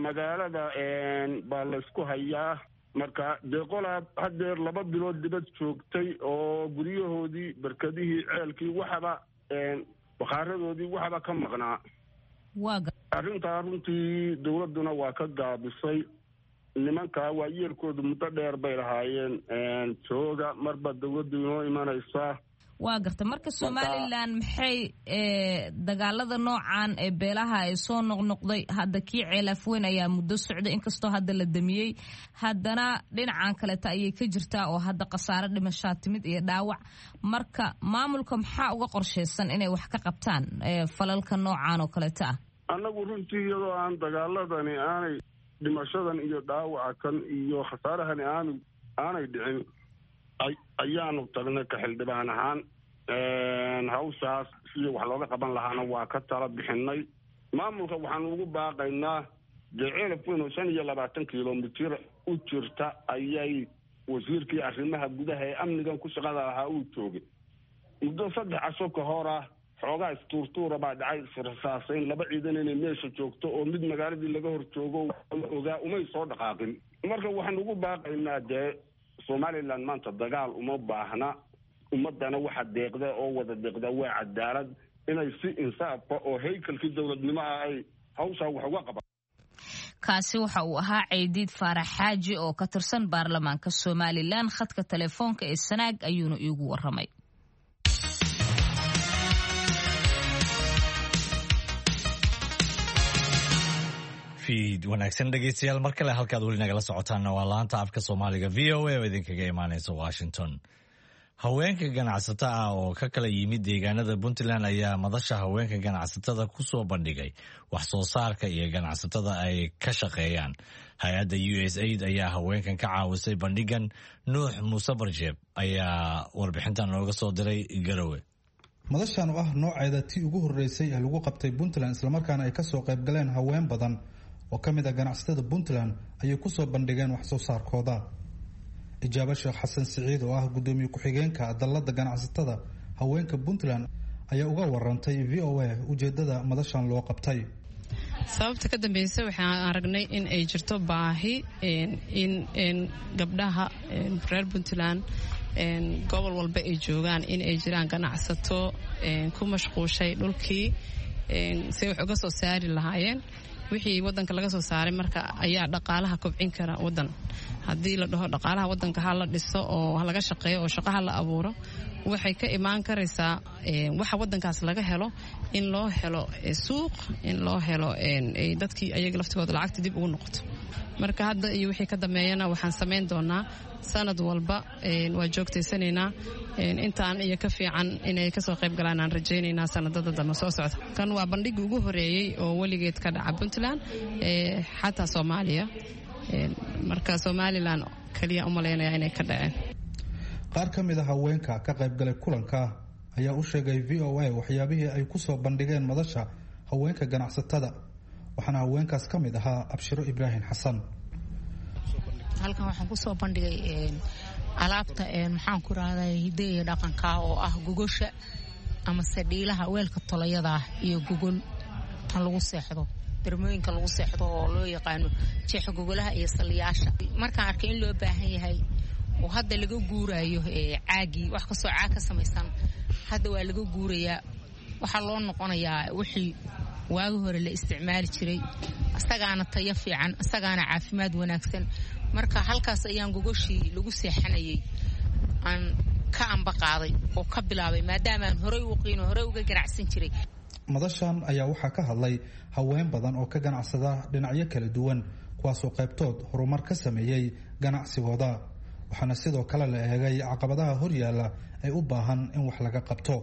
S7: baa la isku hayaa. marka dee qolaa hadeer 2 bilood dibad joogtay oo guryahoodii barkadihii ceelkii waxaba bakhaaradoodii waxba ka maqnaa. arrintaa runtii dawladduna waa ka gaabisay. nimankaa waa yeelkoodu muddo dheer bay lahaayeen jooga marba dawladdu inoo imanaysaa.
S1: waa garta marka somalilan maxay dagaalada noocan ee beelaha ay soo noqnoqday hadda kii ceel afweyn ayaa muddo socday inkastoo hadda la damiyey haddana dhinacan kaleta ayay ka jirtaa oo hadda khasaare dhimashaa timid iyo dhaawac. marka maamulka maxaa uga qorshaysan inay wax ka qabtaan falalka noocan oo kaleta ah?
S7: annagu runtii iyadoo aan dagaaladani aanay dhimashadan iyo dhaawaca kan iyo khasaarahani aanay dhicin ayaanu tagnay ka xildhibaan ahaan hawshaas sidii wax looga qaban lahaana waa ka tala bixinay. maamulka waxaanu ugu baaqaynaa dee ceel afweyn oo 25 kilomitir u jirta ayay wasiirkii arrimaha gudaha ee amnigan ku shaqada lahaa uu joogay. muddo 3 casho ka hor ah xoogaa istuurtuura baa dhacay israsaasayn 2 ciidan inay meesha joogto oo mid magaaladii laga hor joogo ogaa umay soo dhaqaaqin. marka waxaanu ugu baaqaynaa dee somalilan maanta dagaal uma baahna. ummadana waxa deeqda oo wada deeqda waa cadaalad inay si insaafa oo haykalkii dawladnimo ah ay hawshaa wax uga qabaan.
S1: kaasi waxa uu ahaa Ceydiid Faarax Xaaji oo ka tirsan baarlamaanka Somaliland. khadka telefoonka ee Sanaag ayuuna iigu waramay.
S2: fiid wanaagsan dhegeystayaal mar kale halkaad weli nagala socotaanna waa laanta afka Soomaaliga VOA oo idinkaga imaanaysa Washington. haweenka ganacsato ah oo ka kala yimid deegaanada Puntland ayaa madasha haweenka ganacsatada ku soo bandhigay wax soo saarka iyo ganacsatada ay ka shaqeeyaan. hay'adda USAID ayaa haweenkan ka caawisay bandhigan. Nuux Muuse Barjeeb ayaa warbixintan nooga soo diray Garowe.
S8: madashan oo ah nooceeda tii ugu horeysay ee lagu qabtay Puntland islamarkaana ay ka soo qayb galeen haween badan oo ka mid ah ganacsatada Puntland ayay ku soo bandhigeen wax soo saarkooda. ijaaba Sheekh Xasan Siciid oo ah gudoomiye ku-xigeenka dalladda ganacsatada haweenka Puntland ayaa uga warantay VOA ujeedada madashan loo qabtay.
S9: sababta ka dambeysay waxaan aragnay in ay jirto baahi in gabdhaha reer Puntland gobol walba ay joogaan in ay jiraan ganacsato ku mashquushay dhulkii si wax uga soo saari lahaayeen wixii wadanka laga soo saaray. marka ayaa dhaqaalaha kobcin kara wadan. haddii la dhaho dhaqaalaha wadanka ha la dhiso oo laga shaqeeyo oo shaqaha la abuuro waxay ka imaan karaysaa waxa wadankaas laga helo in loo helo suuq in loo helo dadkii ayaga laftigooda lacagta dib ugu noqoto. marka hadda iyo wixii ka dambeeyana waxaan samayn doonaa sanad walba waa joogtaysanaynaa intaan iyo ka fiican inay kasoo qayb galaan aan rajaynaynaa sanadada dambe soo socda. kan waa bandhigii ugu horeeyey oo weligeed ka dhaca Puntland xataa Soomaaliya. marka Somaliland kaliya umaleynaya inay ka dhaceen.
S8: qaar ka mid ah haweenka ka qayb galay kulanka ayaa u sheegay VOA waxyaabihii ay ku soo bandhigeen madasha haweenka ganacsatada. waxaana haweenkaas ka mid ahaa Abshiro Ibraahim Xasan.
S10: halkan waxaan ku soo bandhigay alaabta maxaan ku raahday hidde iyo dhaqanka oo ah gogosha ama sadhiilaha weelka tolayada iyo gogol tan lagu seexdo darmooyinka lagu seexdo oo loo yaqaano jeex gogolaha iyo saliyaasha. markaan arkay in loo baahan yahay oo hadda laga guurayo caagi wax ka soo caag ka samaysan hadda waa laga guurayaa waxa loo noqonayaa wixii waagi hore la isticmaali jiray asagaana tayo fiican asagaana caafimaad wanaagsan. marka halkaas ayaan gogoshii lagu seexanayay aan ka amba qaaday oo ka bilaabay maadaama aan horey u qiino horey uga ganacsan jiray.
S8: madashan ayaa waxaa ka hadlay haween badan oo ka ganacsada dhinacyo kala duwan kuwaasoo qaybtood horumar ka sameeyey ganacsigooda. waxaana sidoo kale la eegay caqabadaha horyaala ay u baahan in wax laga qabto.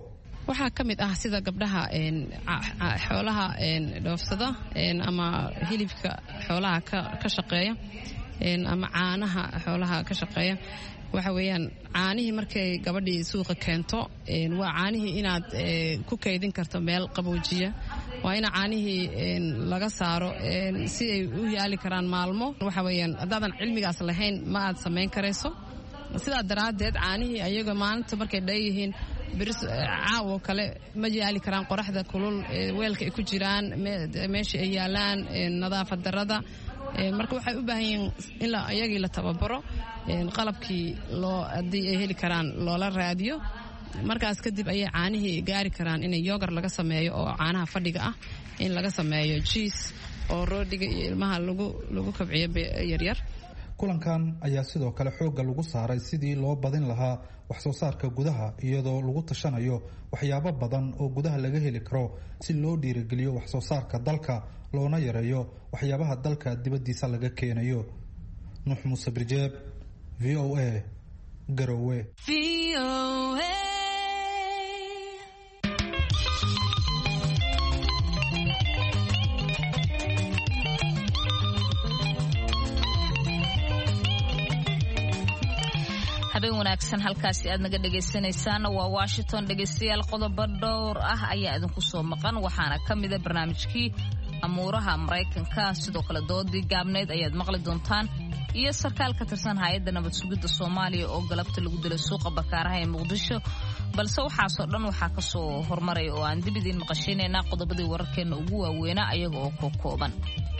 S9: waxaa ka mid ah sida gabdhaha xoolaha dhoofsada ama hilibka xoolaha ka shaqeeya ama caanaha xoolaha ka shaqeeya waxa weeyaan caanihii markay gabadhii suuqa keento waa caanihii inaad ku kaydin karto meel qaboojiya waa ina caanihii laga saaro si ay u yaali karaan maalmo waxa weeyaan haddaadan cilmigaas lahayn ma aad samayn karayso sidaa daraaddeed caanihii ayaga maalinta markay dheeyihiin caawo kale ma yaali karaan qoraxda kulul weelka ay ku jiraan meesha ay yaalaan nadaafad darada marka waxay u baahan yihiin in ayagii la tababaro qalabkii haddii ay heli karaan loola raadiyo markaas kadib ayay caanihii gaari karaan in yogar laga sameeyo oo caanaha fadhiga ah in laga sameeyo jiis oo roodhiga iyo ilmaha lagu kabciyo yaryar
S8: kulankan ayaa sidoo kale xoogga lagu saaray sidii loo badin lahaa wax soo saarka gudaha iyadoo lagu tashanayo waxyaabo badan oo gudaha laga heli karo si loo dhiirigeliyo wax soo saarka dalka loona yareeyo waxyaabaha dalka dibaddiisa laga keenayo. Nuux Muuse Birjeeb, VOA, Garowe.
S1: habeen wanaagsan halkaasi aad naga dhagaysanaysaan waa Washington. dhagaystayaal qodobo dhowr ah ayaa idinku soo maqan waxaana ka mid ah barnaamijkii amuuraha Mareykanka sidoo kale doodii gaabneed ayaad maqli doontaan iyo sarkaal ka tirsan hay'adda nabad sugidda Soomaaliya oo galabta lagu dilay suuqa Bakaaraha ee Muqdisho balse waxaasoo dhan waxaa ka soo hormaray oo aan dib idin maqashiinaynaa qodobadii wararkeena ugu waaweynaa ayaga oo kooban.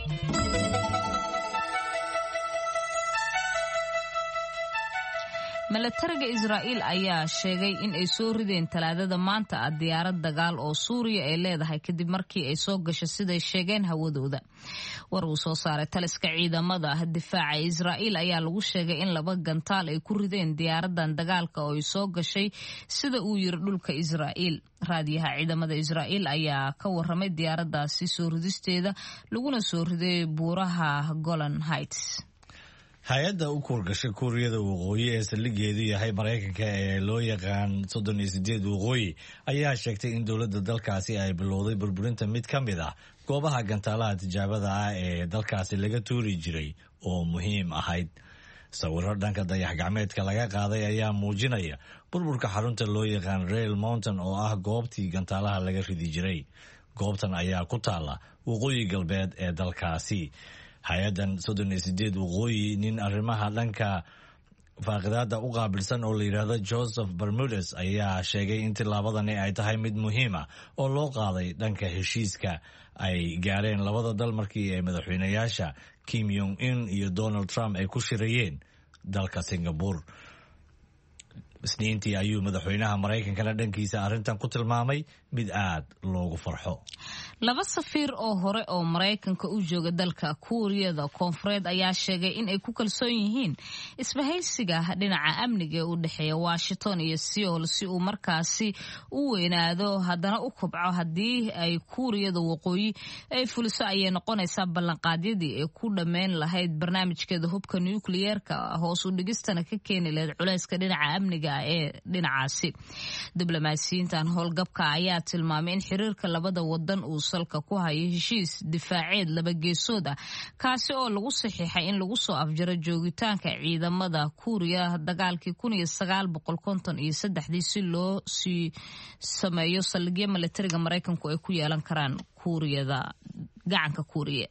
S1: milatariga Israa'iil ayaa sheegay in ay soo rideen talaadada maanta diyaarad dagaal oo Suuriya ay leedahay kadib markii ay soo gashay siday sheegeen hawadooda. war uu soo saaray taliska ciidamada difaaca Israa'iil ayaa lagu sheegay in laba gantaal ay ku rideen diyaaradan dagaalka oo ay soo gashay sida uu yiri dhulka Israa'iil. raadiyaha ciidamada Israa'iil ayaa ka warramay diyaaradaasi soo ridisteeda laguna soo riday buuraha Golan Heights.
S2: hay-adda u kuurgashay kuuriyada waqooyi ee saldhigeedu yahay Mareykanka ee loo yaqaan 38 waqooyi ayaa sheegtay in dowladda dalkaasi ay bilowday burburinta mid ka mid ah goobaha gantaalaha tijaabada ah ee dalkaasi laga tuuri jiray oo muhiim ahayd. sawirro dhanka dayax gacmeedka laga qaaday ayaa muujinaya burburka xarunta loo yaqaan Rail Mountain oo ah goobtii gantaalaha laga ridi jiray. goobtan ayaa ku taala waqooyi galbeed ee dalkaasi. hay-adan 38 waqooyi nin arrimaha dhanka faaqidaada u qaabilsan oo la yidhaahdo Joseph Bermudez ayaa sheegay in tillaabadani ay tahay mid muhiim ah oo loo qaaday dhanka heshiiska ay gaareen labada dal markii ay madaxweynayaasha Kim Jong-un iyo Donald Trump ay ku shirayeen dalka Singapore. isniintii ayuu madaxweynaha Mareykankana dhankiisa arrintan ku tilmaamay mid aad loogu farxo.
S1: laba safiir oo hore oo Mareykanka u jooga dalka Kuuriyada Koonfureed ayaa sheegay in ay ku kalsoon yihiin isbahaysiga dhinaca amniga ee u dhaxeeya Washington iyo Seoul si uu markaasi u weynaado haddana u kobco haddii ay Kuuriyada waqooyi ay fuliso ayay noqonaysaa ballanqaadyadii ay ku dhammeyn lahayd barnaamijkeeda hubka nuclear-ka hoos u dhigistana ka keeni lahayd culayska dhinaca amniga ee dhinacaasi. diblomaasiyiintan howlgabka ayaa tilmaamay in xiriirka labada wadan uu salka ku hayo heshiis difaaceed laba geesood ah kaasi oo lagu saxiixay in lagu soo afjaro joogitaanka ciidamada Kuuriya dagaalkii 1953 si loo sii sameeyo saldhigyo milatariga Mareykanku ay ku yeelan karaan Kuuriyada gacanka Kuuriya.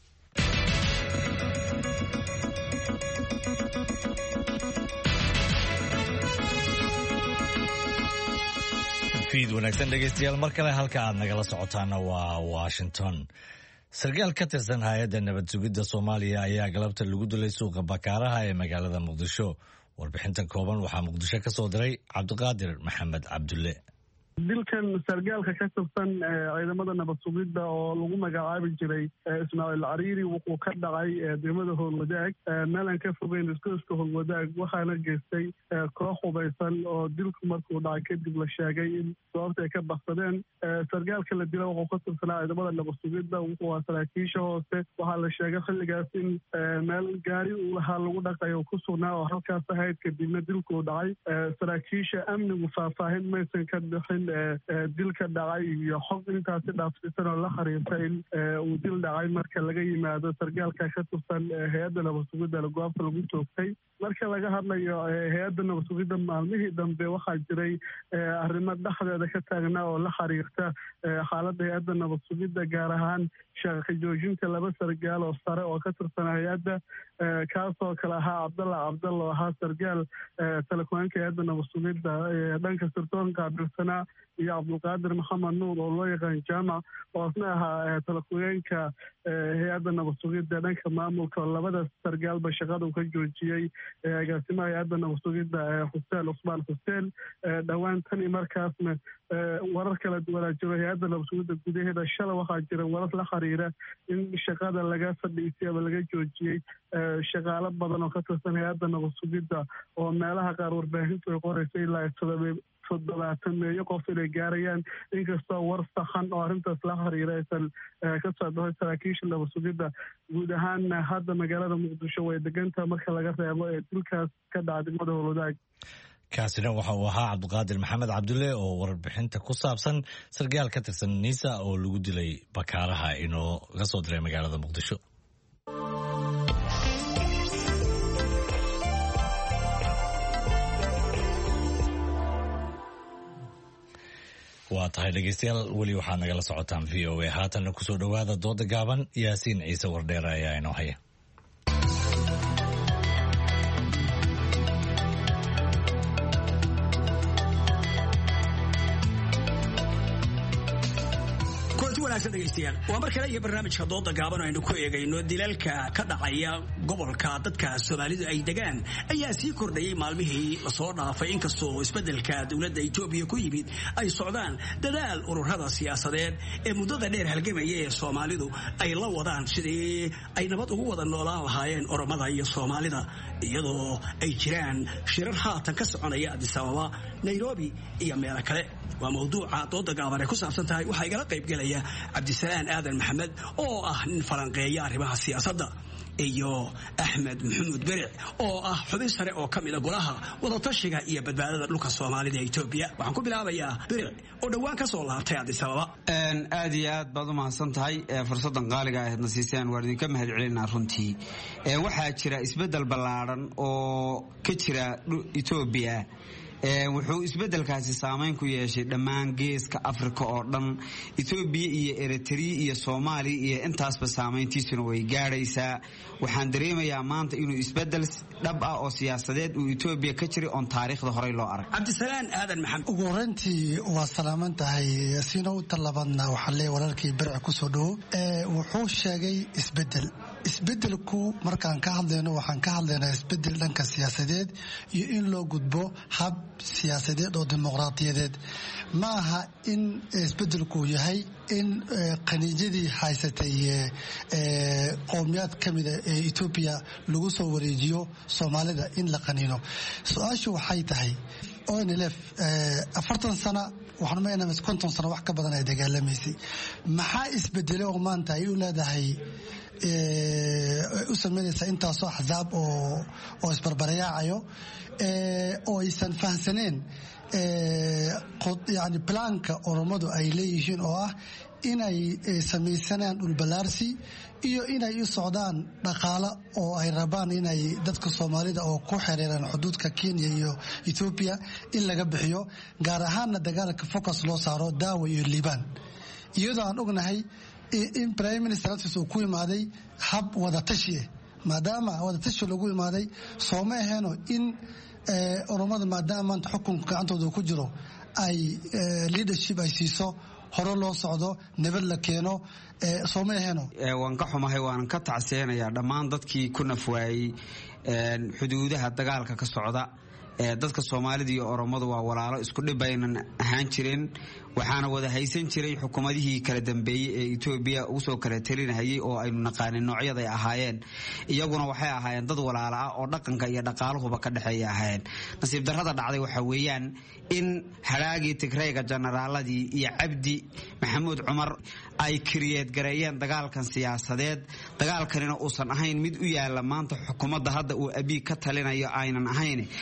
S2: fiid wanaagsan dhegaystayaal mar kale halka aad nagala socotaana waa Washington. sarkaal ka tirsan hay'adda nabad sugidda Soomaaliya ayaa galabta lagu dilay suuqa Bakaaraha ee magaalada Muqdisho. warbixinta kooban waxaa Muqdisho ka soo diray Cabdiqaadir Maxamed Cabdulle.
S11: dilkan sargaalka ka tirsan ciidamada nabad sugidda oo lagu magacaabi jiray Ismaaciil Cariiri wuxuu ka dhacay degmada Howlwadaag meelan ka fogeyn isgoyska Howlwadaag waxaana geystay koox hubaysan oo dilku markuu dhacay kadib la sheegay in sababta ay ka baxsadeen. sargaalka la dilay wuxuu ka tirsanaa ciidamada nabad sugidda wuxuu ahaa saraakiisha hoose waxaa la sheegay xilligaas in meel gaari uu lahaa lagu dhaqayo ku sugnaa oo halkaas ahayd kadibna dilkuu dhacay. saraakiisha amnigu faahfaahin maysan ka bixin dil ka dhacay iyo xog intaasi dhaafsiisan oo la xiriirta in uu dil dhacay marka laga yimaado sargaalka ka tirsan hay-adda nabad sugidda goobta lagu joogtay. marka laga hadlayo hay-adda nabad sugidda maalmihii dambe waxaa jiray arrimo dhexdeeda ka taagnaa oo la xiriirta xaaladda hay-adda nabad sugidda, gaar ahaan shaqo joojinta laba sargaal oo sare oo ka tirsan hay-adda, kaasoo kale ahaa cabdalla oo ahaa sargaal telekoonka hay-adda nabad sugidda dhanka sirdoonka qaabilsanaa, iyo cabdulqaadir maxamed nuur oo loo yaqaan jaamac oo isna ahaa telekoonka hay-adda nabad sugidda dhanka maamulka. oo labada sargaalba shaqada ka joojiyey agaasimaha hay-adda nabad sugidda xuseen cusmaan xuseen dhowaan tani. markaasna warar kala duwanaa jiro hay-adda nabad sugidda gudaheeda. shalay waxaa jira warar la xiriira in shaqada laga fadhiisay ama laga joojiyey shaqaalo badan oo ka tirsan hay-adda nabad sugidda, oo meelaha qaar warbaahintu ay qoraysay ilaa 70 qof inay gaarayaan, inkastoo war saxan oo arrintaas la xiriira aysan ka soo baxay saraakiisha nabad sugidda. guud ahaan hadda magaalada muqdisho way degantaha marka laga reebo ee dilkaas ka dhacay degmada howlwadaag.
S2: kaasina waxa uu ahaa cabdiqaadir maxamed cabdulle oo warbixinta ku saabsan sargaal ka tirsan niisa oo lagu dilay bakaaraha inoo ga soo diray magaalada muqdisho. waa tahay dhegeystayaal, weli waxaad nagala socotaan v o a. haatanna kusoo dhowaada dooda gaaban. yaasiin ciise wardheere ayaa inoo haya.
S12: waa mar kale iyo barnaamijka dooda gaaban aynu ku eegayno dilalka ka dhacaya gobolka dadka Soomaalidu ay degaan ayaa sii kordhayay maalmihii la soo dhaafay, inkastoo isbedelka dawladda Itoobiya ku yimid ay socdaan dadaal ururada siyaasadeed ee muddada dheer halgamaya ee Soomaalidu ay la wadaan sidii ay nabad ugu wada noolaan lahaayeen Oromada iyo Soomaalida, iyadoo ay jiraan shirar haatan ka soconaya Addis Ababa, Nairobi iyo meelo kale. waa mawduuca dooda gaaban ee ku saabsan tahay. waxaa igala qayb gelaya cabdisalaan aadan maxamed oo ah nin falanqeeya arrimaha siyaasadda, iyo axmed maxamuud beric oo ah xubin sare oo ka mida golaha wadatashiga iyo badbaadada dhulka Soomaalida ee Itoobiya. waxaan ku bilaabayaa beric oo dhowaan ka soo laabtay Addis Ababa.
S13: aad iyo aad baad u mahadsan tahay fursadan qaaliga ah na siiseen. waan idinka mahad celinaa runtii. waxaa jira isbedel ballaaran oo ka jira Itoobiya. wuxuu isbedelkaasi saameyn ku yeeshay dhammaan geeska Afrika oo dhan. Itoobiya iyo Eritrea iyo Soomaaliya iyo intaasba saameyntiisuna way gaadhaysaa. waxaan dareemayaa maanta inuu isbedel dhab ah oo siyaasadeed uu Itoobiya ka jiray oon taariikhda horey loo arag.
S12: cabdisalaan aadan maxamed,
S3: ugu horeyntii waa salaaman tahay yaasiinow. talabaadna waxaa leeyahay walaalkii beric ku soo dhowo. wuxuu sheegay isbedelku markaan ka hadlayno waxaan ka hadlaynaa isbedel dhanka siyaasadeed iyo in loo gudbo hab siyaasadeed oo dimuqraadiyadeed. ma aha in isbedelku yahay in qaniijadii haysatay qowmiyaad ka mida ee Itoobiya lagu soo wareejiyo Soomaalida in la qaniino. su-aashu waxay tahay ONLF 40 sano waxaan meenahay 50 sano wax ka badan ay dagaalamaysay. maxaa isbedelay oo maanta ay u leedahay u sameynaysaa intaasoo axzaab oo isbarbarayaacayo oo aysan fahamsaneen yani plaanka Oromadu ay leeyihiin oo ah inay samaysanaan dhulbalaarsi iyo inay u socdaan dhaqaale oo ay rabaan inay dadka Soomaalida oo ku xiriiraan xuduudka Kenya iyo Ethiopia in laga bixiyo, gaar ahaanna dagaalka focus loo saaro Daawo iyo Liibaan, iyadoo aan ognahay in prime minister uu ku imaaday hab wadatashi. maadaama wadatashi lagu imaaday sooma aheeno in Oromada maadaama maanta xukunka gacantooda ku jiro ay leadership ay siiso, hore loo socdo, nabad la keeno. sooma aheeno
S13: waan ka xumahay, waan ka tacseenayaa dhammaan dadkii ku nafwaayey xuduudaha dagaalka ka socda. dadka Soomaalida iyo Oromadu waa walaalo isku dhibaynan ahaan jireen, waxaana wada haysan jiray xukuumadihii kala dambeeyay ee Itoobiya ugu soo kala talinayay oo aynu naqaanin noocyada ay ahaayeen. iyaguna waxay ahaayeen dad walaalo ah oo dhaqanka iyo dhaqaaluhuba ka dhaxeeya ahaayeen. nasiib darrada dhacday waxa weeyaan in haraagii Tigrayga generaaladii iyo Cabdi Maxamuud Cumar ay kriyeed gareeyeen dagaalkan siyaasadeed. dagaalkanina uusan ahayn mid u yaala maanta xukuumadda hadda uu Abiy ka talinayo aynan ahayn dagaal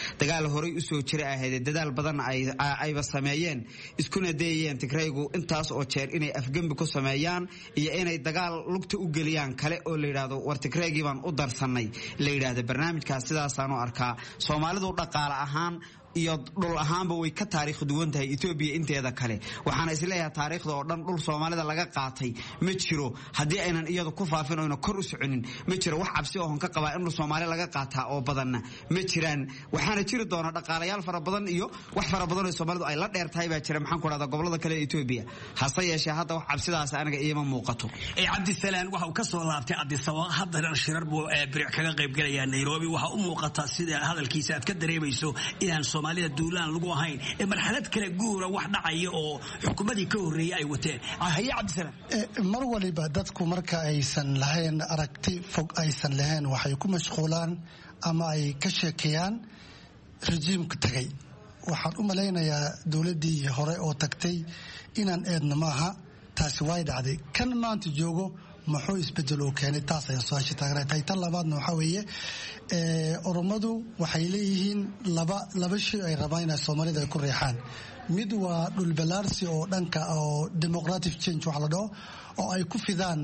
S13: dadaal horay u soo jira ahayd dadaal badan ayba sameeyeen iskuna dayeen Tigraygu intaas oo jeer inay afgambi ku sameeyaan iyo inay dagaal lugta u geliyaan kale oo la yiraahdo war Tigraygi baan u darsanay la yiraahdo barnaamijkaas sidaas aan u arkaa Soomaalidu dhaqaale ahaan iyo dhul ahaanba way ka taariikh duwan tahay Ethiopia inteeda kale waxaana isleeyahay taariikhda oo dhan dhul Soomaalida laga qaatay ma jiro hadii aynan iyadu ku faafin oo kor u soconin ma jiro wax cabsi oo ka qaba in dhul Soomaali laga qaataa oo badan ma jiraan waxaana jiri doona dhaqaalayaal fara badan iyo wax fara badan oo Soomaalidu ay la dheertahay baa jira maxaan ku raada gobolada kale ee Ethiopia hase yeeshee hadda wax cabsidaas anaga iima muuqato
S12: Cabdisalaan waxa uu ka soo laabtay Addis Ababa haddana shirar buu biric kaga qayb galaya Nairobi waxa u muuqata sida hadalkiisa aad ka dareemayso inaan Soomaalida duulaan lagu ahayn ee marxalad kale guura wax dhacaya oo xukuumadii ka horeeyay ay wateen haye Cabdisalaan
S14: mar waliba dadku marka aysan lahayn aragti fog aysan lahayn waxay ku mashquulaan ama ay ka sheekayaan rejiimka tagay waxaan u maleynayaa dawladii hore oo tagtay inaan eedna maaha taasi way dhacday kan maanta joogo muxuu isbedel oo keenay taas ay soo shitaagray tan labaadna waxa weeye oromadu waxay leeyihiin laba shay ay rabaan in Soomaalida ay ku reexaan mid waa dhul balaarsi oo dhanka oo democratic change wax la dhaho oo ay ku fidaan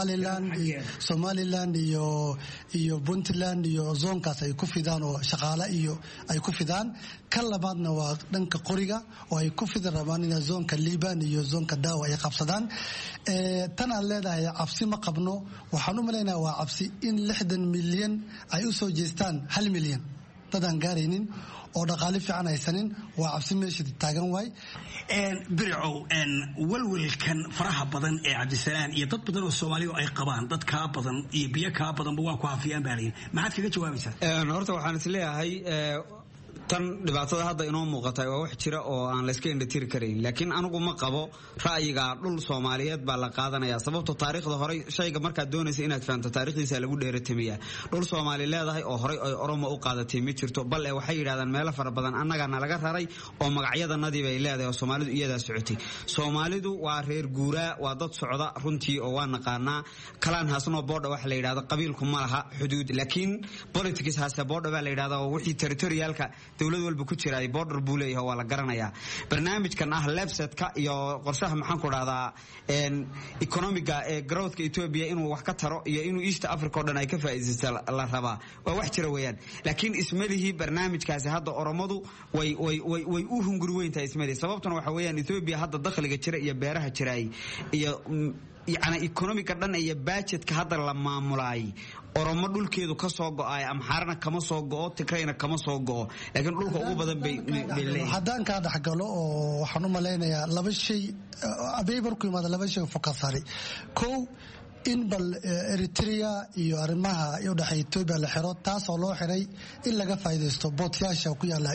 S14: Somaliland iyo Puntland iyo zoonkaas ay ku fidaan oo shaqaale iyo ay ku fidaan kan labaadna waa dhanka qoriga oo ay ku fidan rabaan in zoonka Liban iyo zoonka Daawa ay qabsadaan tan aan leedahay cabsi ma qabno waxaan u maleynayaa waa cabsi in 60 milyan ay u soo jeestaan 1 milyan dadaan gaaraynin oo dhaqaale fiican haysanin waa cabsi meesha taagan way
S12: biricow walwalkan faraha badan ee Cabdisalaan iyo dad badan oo Soomaaliya ay qabaan dad ka badan iyo biyo ka badan waa ku hafiyaan baalin maxaad kaga jawaabaysaa
S13: horta waxaan isleeyahay tan dhibaatada hadda inoo muuqata waa wax jira oo aan la iska indhatir karin laakiin anigu ma qabo ra'yiga dhul Soomaaliyeed baa la qaadanaya sababtoo taariikhda hore shayga marka doonaysa inaad fahanto taariikhdiisa lagu dheeratamiya dhul Soomaali leedahay oo hore ay Oromo u qaadatay ma jirto bal waxay yiraahdaan meelo fara badan annagana laga raray oo magacyadanadii bay leedahay oo Soomaalidu iyada socotay Soomaalidu waa reer guura waa dad socda runtii oo waa naqaana kalaan haasno boodha wax la yiraahdo qabiilku ma laha xuduud laakiin politics haasa boodha baa la yiraahdaa wixii territorialka dawlad walba ku jira ay border buu leeyahay waa la garanayaa barnaamijkan lefsetka iyo qorshaha maxaan ku raahdaa economiga ee growthka Ethiopia inuu wax ka taro iyo inuu East Africa oo dhan ay ka faa'iideysto la rabaa waa wax jira weeyaan laakiin ismadihi barnaamijkaasi hadda Oromadu way u hunguri weyntaa ismadihi sababtuna waxa weeyaan Ethiopia hadda dakhliga jira iyo beeraha jira iyo يعني economic dhan iyo budgetka hadda la maamulay Oromo dhulkeedu ka soo go'ay Amxaarna kama soo go'o Tigrayna kama soo go'o laakiin dhulka ugu badan bay
S14: haddaan ka dhaxgalo oo waxaan u maleynayaa laba shay abeebarku yimaada laba shay fokasari kow in bal Eritrea iyo arrimaha u dhaxay Ethiopia la xiro taas oo loo xiray in laga faa'iideysto bootyaasha ku yaala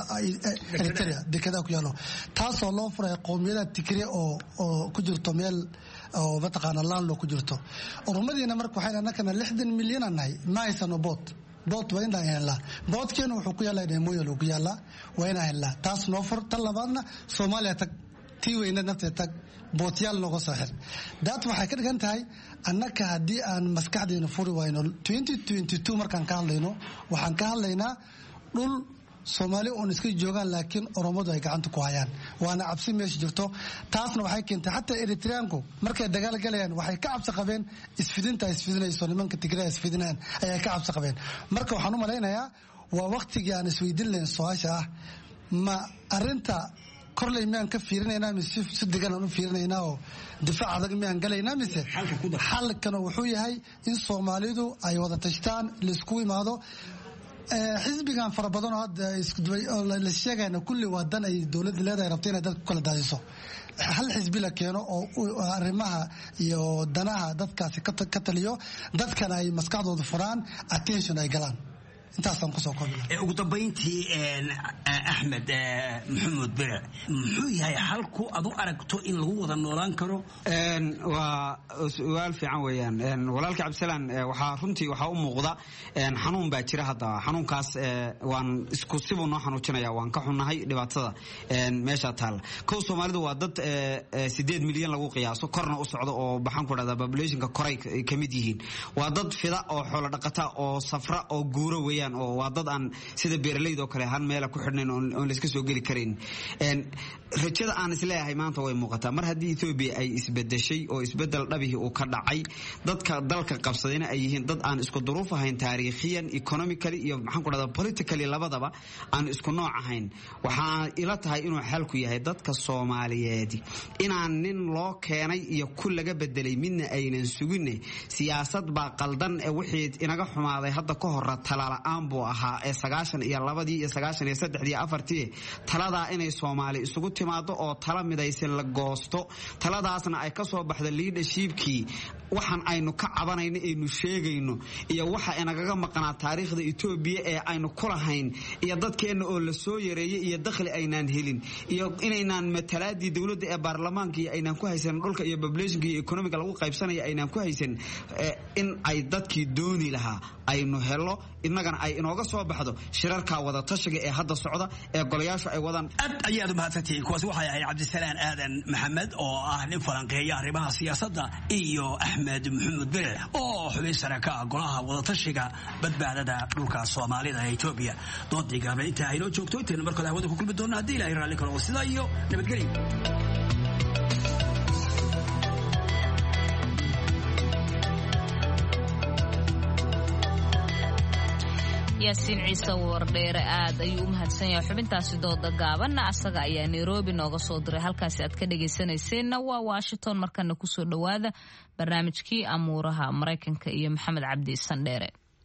S14: Eritrea dekada ku yaalo taas oo loo furay qowmiyada Tigray oo ku jirto meel oo bataqana laan loo ku jirto Oromadiina markuu waxay anakana 60 milyan anahay ma haysano boot waa in aan la bootkeenu wuxuu ku yaalaa Moyo ku yaala waa in aan la taas noo fur tan labaadna Soomaaliya tag tii weyna nafteeda tag bootyaal looga soo xir daad waxay ka dhigan tahay annaka haddii aan maskaxdeena furi wayno 2022 markaan ka hadlayno waxaan ka hadlaynaa dhul Soomaali oo iska joogan laakiin Oromadu ay gacanta ku hayaan waana cabsi meesha jirto taasna waxay keentay hatta Eritreanku markay dagaal galayaan waxay ka cabsi qabeen isfidinayso nimanka Tigray isfidinaan ayay ka cabsi qabeen marka waxaan u maleynayaa waa waqtigii aan isweydiin lahayn su'aasha ma arinta korley miyaan ka fiirinaynaa mise si degan aan u fiirinaynaa oo difaac adag miyaan galaynaa mise xalkana wuxuu yahay in Soomaalidu ay wada tashtaan la isku imaado xisbigan fara badan oo hadda isku duway oo la sheegayna kulli wadan ay dawladda leedahay rabtay inay dadku kala daadiso hal xisbi la keeno oo arrimaha iyo danaha dadkaasi ka taliyo dadkana ay maskaxdooda furaan attention ay galaan intaasaan kusoo koobilahay
S12: ugu dambeyntii Axmed Maxamuud Bere muxuu yahay halku aad u aragto in lagu wada noolaan karo
S13: waa su'aal fiican weeyaan walaalka Cabdisalaan waxa runtii waxa u muuqda xanuun baa jira hadda xanuunkaas waan isku sibu noo xanuujinaya waan ka xunnahay dhibaatada meesha taal kow Soomaalidu waa dad 8 milyan lagu qiyaaso korna u socdo oo baxan ku dhada populationka koray kamid yihiin waa dad fida oo xoolo dhaqata oo safra oo guuro weeyaan weeyaan oo waa dad aan sida beeralayda oo kale han meel ku xidhnayn oo la iska soo gali karin rajada aan isleeyahay maanta way muuqataa mar haddii Ethiopia ay isbedeshay oo isbedel dhabihi uu ka dhacay dadka dalka qabsadayna ay yihiin dad aan isku duruuf ahayn taariikhiyan economically iyo maxaan ku dhahdaa politically labadaba aan isku nooc ahayn waxaa ila tahay inuu xalku yahay dadka Soomaaliyeed inaan nin loo keenay iyo ku laga bedelay midna aynan sugine siyaasad baa qaldan ee wixii inaga xumaaday hadda ka hor talaala'aan buu ahaa ee 92 iyo 93 iyo 4 talada inay Soomaali isugu timaado oo tala midaysan la goosto taladaasna ay ka soo baxdo leadershipkii waxaan aynu ka cabanayno aynu sheegayno iyo waxa inaga maqnaa taariikhda Ethiopia ee aynu ku lahayn iyo dadkeena oo la soo yareeyay iyo dakhli aynaan helin iyo inaynaan matalaadii dawladda ee baarlamaanka aynaan ku haysan dhulka iyo population iyo economic lagu qaybsanayo aynaan ku haysan in ay dadkii dooni lahaa aynu helo innagana ay inooga soo baxdo shirarka wada tashiga ee hadda socda ee golayaasha ay wadaan
S12: ayaad mahadsantihiin kuwaas waxay ahayd Cabdisalaan Aadan Maxamed oo ah nin falanqeeya arrimaha siyaasadda iyo Axmed Maxamed Bere oo xubin sare ka ah golaha wada tashiga badbaadada dhulka Soomaalida ee Ethiopia doodiga inta ay noo joogto inta markale hawada ku kulmi doona hadii Ilaahay raalli ka noqdo sida iyo nabadgelyo
S1: yaasiin ciise wardheere aad ayuu u mahadsan yahay xubintaasi dooda gaabanna asaga ayaa Nairobi nooga soo diray halkaasi aad ka dhageysanayseena waa Washington markana ku soo dhawaada barnaamijkii amuuraha Mareykanka iyo Maxamed Cabdi Sandheere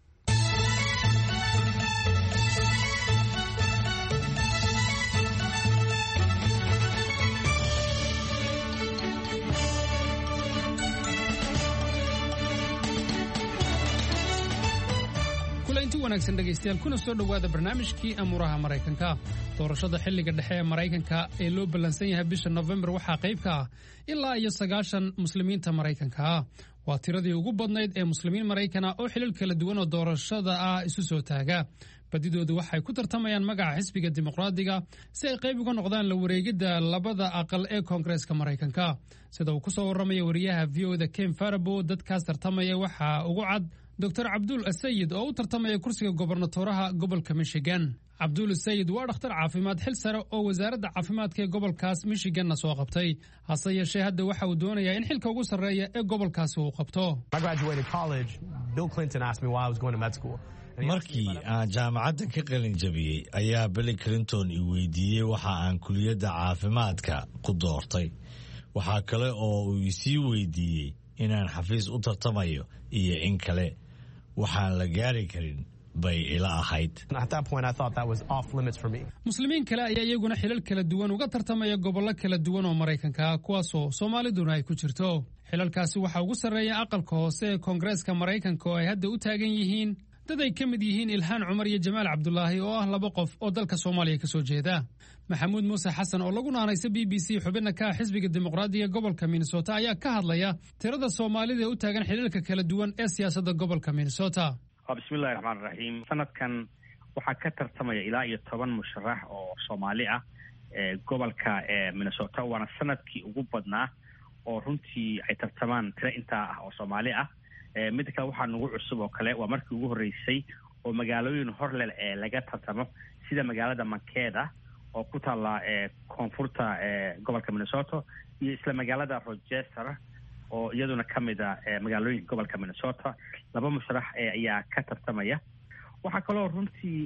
S15: intii wanaagsan dhageystayaal kuna soo dhawaada barnaamijkii amuuraha Mareykanka doorashada xilliga dhexe ee Mareykanka ee loo ballansan yahay bisha November waxaa qayb ka ah ilaa iyo 90 muslimiinta Mareykanka waa tiradii ugu badnayd ee muslimiin Mareykana oo xilal kala duwan oo doorashada ah isu soo taaga badidoodu waxay ku tartamayaan magaca xisbiga dimuqraadiga si ay qayb uga noqdaan la wareegida labada aqal ee Koongareeska Mareykanka sida uu ku soo waramay wariyaha VO-da Ken Farabo dadkaas tartamaya waxa ugu cad Dr. Abdul Asayid oo u tartamaya kursiga gobernatoraha gobolka Michigan. Abdul Asayid waa dhakhtar caafimaad xil sare oo wasaaradda caafimaadka ee gobolkaas Michigan soo qabtay. Hase yeeshee hadda waxa uu doonayaa in xilka ugu sarreeya ee gobolkaas uu qabto.
S16: I graduated college. Bill Clinton asked me why I was going to med school.
S2: Markii aan jaamacadda ka qalin jabiyay ayaa Bill Clinton i weydiiyey waxa aan kuliyadda caafimaadka ku doortay. Waxa kale oo uu isii weydiiyey inaan xafiis u tartamayo iyo in kale waxaan la gaari karin bay ila ahayd.
S16: At that point I thought that was off limits for me.
S15: Muslimiin kale ayaa iyaguna xilal kala duwan uga tartamaya gobollo kala duwan oo Mareykanka kuwaasoo Soomaaliduna ay ku jirto. Xilalkaasi waxa ugu sarreeya aqalka hoose ee Koongareeska Mareykanka oo ay hadda u taagan yihiin dad ay ka mid yihiin Ilhaan Cumar iyo Jamaal Cabdullaahi oo ah laba qof oo dalka Soomaaliya ka soo jeeda. Maxamuud Muuse Xasan oo lagu naanaysa BBC xubinna ka xisbiga dimuqraadiga gobolka Minnesota ayaa ka hadlaya tirada Soomaalida ee u taagan xilalka kala duwan ee siyaasadda gobolka Minnesota.
S17: Bismillaahi Raxmaani Raxiim. Sanadkan waxaa ka tartamaya ilaa iyo 10 musharax oo Soomaali ah ee gobolka Minnesota waana sanadkii ugu badnaa oo runtii ay tartamaan tiro intaa ah oo Soomaali ah. mid kale waxaa nagu cusub oo kale waa markii ugu horeysay oo magaalooyin horleh ee laga tartamo sida magaalada Mankato oo ku taala koonfurta gobolka Minnesota iyo isla magaalada Rochester oo iyaduna kamid ah magaalooyinka gobolka Minnesota laba musharax ayaa ka tartamaya waxa kale oo runtii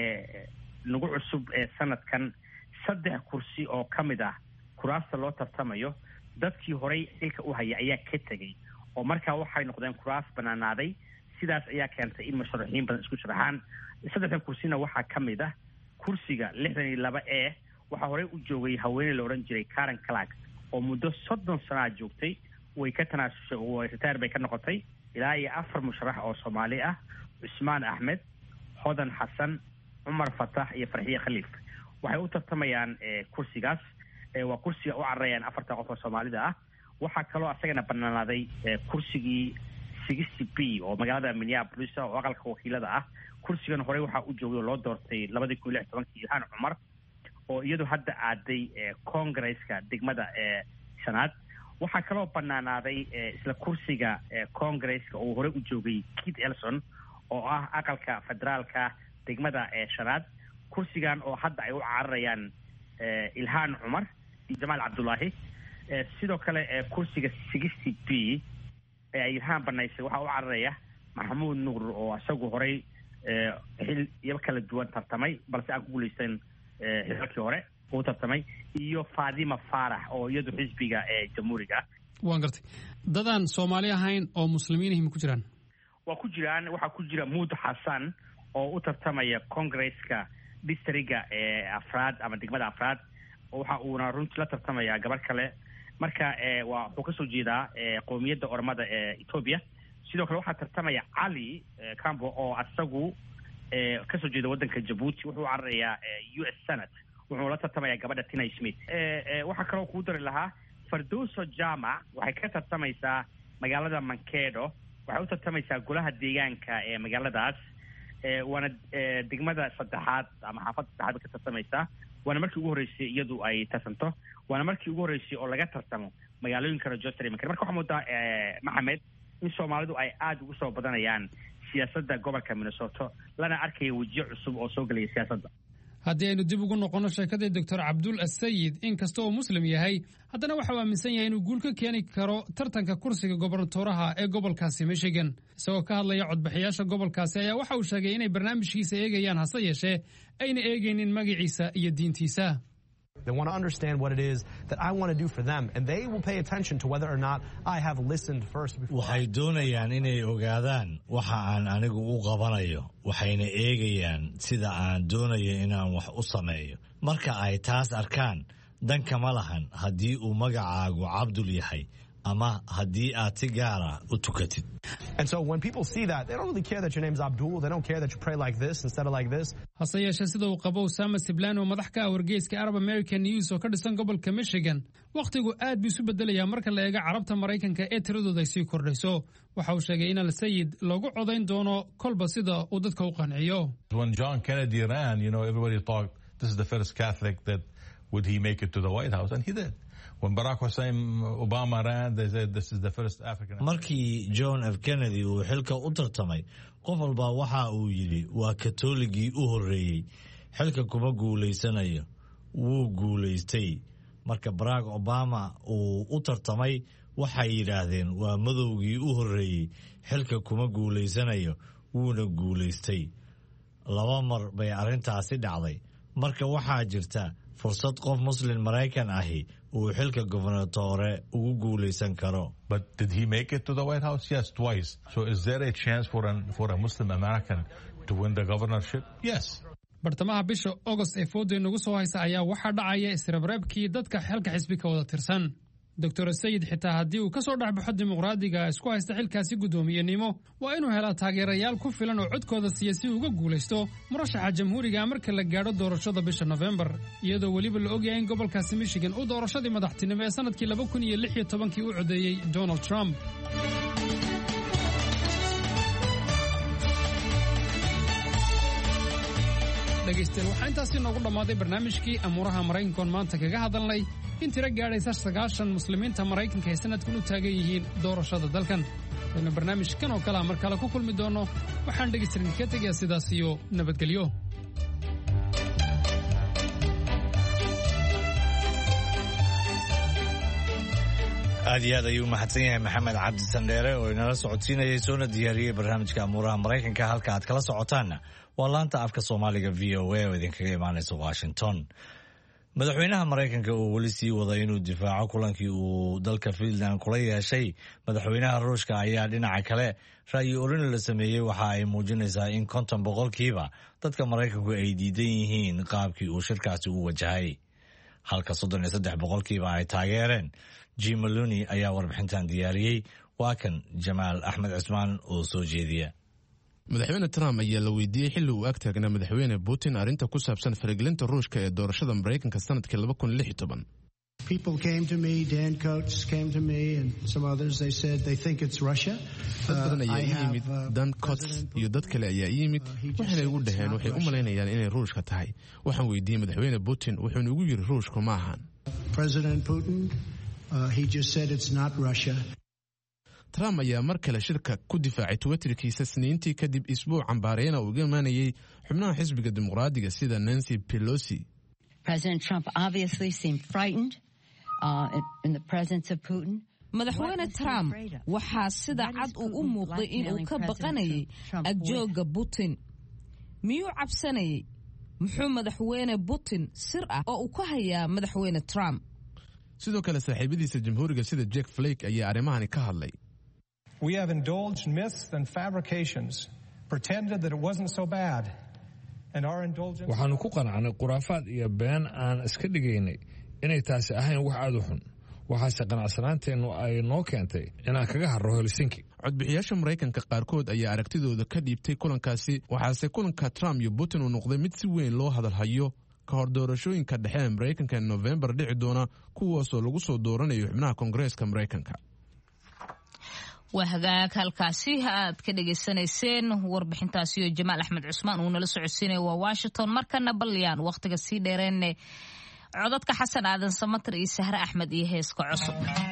S17: nagu cusub sanadkan 3 kursi oo kamid ah kuraasta loo tartamayo dadkii horey xilka u hayay ayaa ka tagay oo markaa waxay noqdeen kuraas banaanaaday sidaas ayaa keentay in musharaxiin badan isku sharaxaan 3 kursina waxaa kamid ah kursiga 62A waxaa horey u joogay haweeney la oran jiray Karen Clark oo muddo 30 sano joogtay way ka tanaasushay oo retire bay ka noqotay ilaa iyo 4 musharax oo Soomaali ah Usmaan Ahmed Hodan Xasan Umar Fatah iyo Farxiye Khaliif waxay u tartamayaan kursigaas waa kursiga u carreeyaan 4 qof oo Soomaalida ah waxaa kaloo asagana banaanaaday kursigii 60B oo magaalada Minneapolis oo aqalka wakiilada ah kursigan hore waxaa u joogay loo doortay 2016 Ilhaan Cumar oo iyadu hadda aaday Congress-ka degmada shanaad waxaa kaloo banaanaaday isla kursiga Congress-ka oo hore u joogay Keith Ellison oo ah aqalka federaalka degmada shanaad kursigan oo hadda ay u cararayaan Ilhaan Cumar iyo Jamaal Cabdullaahi sidoo kale kursiga 60B ee Ilhaan banaysay waxa u cararaya Maxamuud Nuur oo asagu horey xil iyo kala duwan tartamay balse aan ku guuleysan xilkii hore uu tartamay iyo Faadima Faarax oo iyadu xisbiga jamhuuriga
S15: waan gartay dadaan Soomaali ahayn oo muslimiin ku jiraan
S17: waa ku jiraan waxa ku jira Muud Xasan oo u tartamaya Congress-ka districtga afraad ama degmada afraad waxa uuna runtii la tartamaya gabar kale marka waa wuxuu ka soo jeedaa qoomiyadda ormada Ethiopia sidoo kale waxa tartamaya Ali Kambo oo asagu ka soo jeeda wadanka Djibouti wuxuu cararayaa US Senate wuxuu la tartamaya gabadha Tina Smith waxa kale oo ku dari lahaa Fardowso Jama waxay ka tartamaysaa magaalada Mankato waxay u tartamaysaa golaha deegaanka ee magaaladaas waana degmada saddexaad ama xaafadda saddexaad ka tartamaysaa waana markii ugu horeysay iyadu ay tartanto waana markii ugu horeysay oo laga tartamo magaalooyinka Rochester marka waxaa moodaa Maxamed in Soomaalidu ay aad ugu soo badanayaan siyaasadda gobolka Minnesota lana arkayo wajiyo cusub oo soo galaya siyaasadda
S15: haddii aynu dib ugu noqono sheekadii Dr. Cabdul Asayid inkastoo uu muslim yahay haddana waxa uu aaminsan yahay inuu guul ka keeni karo tartanka kursiga gobernatooraha ee gobolkaasi Michigan isagoo ka hadlaya codbixiyaasha gobolkaasi ayaa waxa uu sheegay inay barnaamijkiisa eegayaan hase yeeshee ayna eegaynin magaciisa iyo diintiisa
S16: They want to understand what it is that I want to do for them, and they will pay attention to whether or not I have listened first before.
S2: Waxay doonayaan inay ogaadaan waxa aan anigu u qabanayo, waxayna eegayaan sida aan doonayo inaan wax u sameeyo. Marka ay taas arkaan, dan kama lahan haddii uu magacaagu Cabdul yahay ama haddii aad si gaar ah u tukatid.
S16: And so when people see that, they don't really care that your name's Abdul. They don't care that you pray like this instead of like this.
S15: hase yeeshee sida uu qabo Osama Siblano madax ka wargeyska Arab American News oo ka dhisan gobolka Michigan waqtigu aad buu isu bedelayaa marka la eego carabta Mareykanka ee tiradooda ay sii kordhayso waxa uu sheegay in al-Sayid loogu codayn doono kolba sida uu dadka u qanciyo.
S18: When John Kennedy ran, everybody thought this is the first Catholic that would he make it to the White House, and he did. When Barack Hussein Obama ran, they said this is the first African.
S2: Markii John F. Kennedy uu xilka u tartamay, qof walba waxa uu yiri waa Katooligii u horeeyay. Xilka kuma guuleysanayo. Wuu guuleystay. Marka Barack Obama uu u tartamay, waxay yiraahdeen waa madowgii u horeeyay. Xilka kuma guuleysanayo. Wuuna guuleystay. Laba mar bay arrintaasi dhacday. Marka waxaa jirta fursad qof Muslim Mareykan ahi uu xilka gobernatore ugu guuleysan karo.
S18: But did he make it to the White House? Yes, twice. So is there a chance for a Muslim American to win the governorship? Yes.
S15: bartamaha bisha August ee fooday nagu soo haysa ayaa waxa dhacaya isreebreebkii dadka xilka xisbi ka wada tirsan. Dr. Sayid xitaa haddii uu ka soo dhaxbaxo dimuqraadiga isku haysta xilkaasi gudoomiyenimo waa inuu helaa taageerayaal ku filan oo codkooda siyaasi uga guuleysto murashaxa jamhuuriga marka la gaadho doorashada bisha November iyadoo waliba la ogyahay in gobolkaasi Michigan uu doorashadii madaxtinimo ee sanadkii 2016 u codeeyay Donald Trump. dhegeystayaal waxaa intaasi noogu dhammaaday barnaamijkii amuuraha Mareykanka maanta kaga hadalnay in tiro gaadhaysa 90 muslimiinta Mareykanka ay sanadkan u taagan yihiin doorashada dalkan. Waxaynu barnaamijkan oo kale mar kale ku kulmi doono waxaan dhegeystayaal ka tegayaa sidaas iyo nabadgelyo.
S2: aad iyo aad ayuu mahadsan yahay Maxamed Cabdi Sandheere oo inala socodsiinayay soona diyaariyay barnaamijka amuuraha Mareykanka halka aad kala socotaan waa laanta afka Soomaaliga VOA oo idinkaga imaanaysa Washington. Madaxweynaha Mareykanka oo wali sii wada inuu difaaco kulankii uu dalka Finland kula yeeshay madaxweynaha Ruushka ayaa dhinaca kale ra'yi urin la sameeyay waxa ay muujinaysaa in 50% dadka Mareykanku ay diidan yihiin qaabkii uu shirkaasi u wajahay halka 33% ay taageereen. Jim Maloney ayaa warbixintan diyaariyay waa kan Jamaal Axmed Cismaan oo soo jeediya.
S19: madaxweyne Trump ayaa la weydiiyey xilli uu ag taagnaa madaxweyne Putin arrinta ku saabsan faragelinta Ruushka ee doorashada Mareykanka sanadkii 2016.
S20: People came to me, Dan Coates came to me and some others, they said they think it's Russia.
S19: Dad badan ayaa ii yimid, Dan Coates iyo dad kale ayaa ii yimid, waxayna igu dhaheen waxay u malaynayaan inay Ruushka tahay. Waxaan weydiiyey madaxweyne Putin wuxuuna igu yiri Ruushku ma ahan.
S20: President Putin, he just said it's not Russia.
S19: trump ayaa mar kale shirka ku difaacay twitterkiisa Isniintii kadib isbuuc cambaareena uga imaanayay xubnaha xisbiga dimuqraadiga sida Nancy Pelosi.
S21: President Trump obviously seemed frightened in the presence of Putin.
S1: madaxweyne Trump waxaa sida cad uu u muuqday in uu ka baqanayay agjooga Putin. miyuu cabsanayay? muxuu madaxweyne Putin sir ah oo uu ka hayaa madaxweyne Trump?
S19: sidoo kale saaxiibadiisa jamhuuriga sida Jack Flake ayaa arrimahani ka hadlay.
S22: We have indulged myths and fabrications, pretended that it wasn't so bad.
S23: waxaanu ku qanacnay khuraafaad iyo been aan iska dhigaynay inay taasi ahayn wax aad u xun. waxaase qanacsanaanteennu ay noo keentay inaan kaga harro Helsinki.
S19: codbixiyaasha Maraykanka qaarkood ayaa aragtidooda ka dhiibtay kulankaasi, waxaase kulanka Trump iyo Putin uu noqday mid si weyn loo hadalhayo ka hor doorashooyinka dhexe ee Maraykanka ee November dhici doona, kuwaasoo lagu soo dooranayo xubnaha Koongareeska Maraykanka.
S1: waa hagaag halkaasi aad ka dhageysanayseen warbixintaasi oo Jamaal Axmed Cusmaan uu nala socodsiinay waa Washington. markana balyaan waqtiga sii dheereenne codadka Xasan Aadan Samatar iyo Sahre Axmed iyo heeska cusub.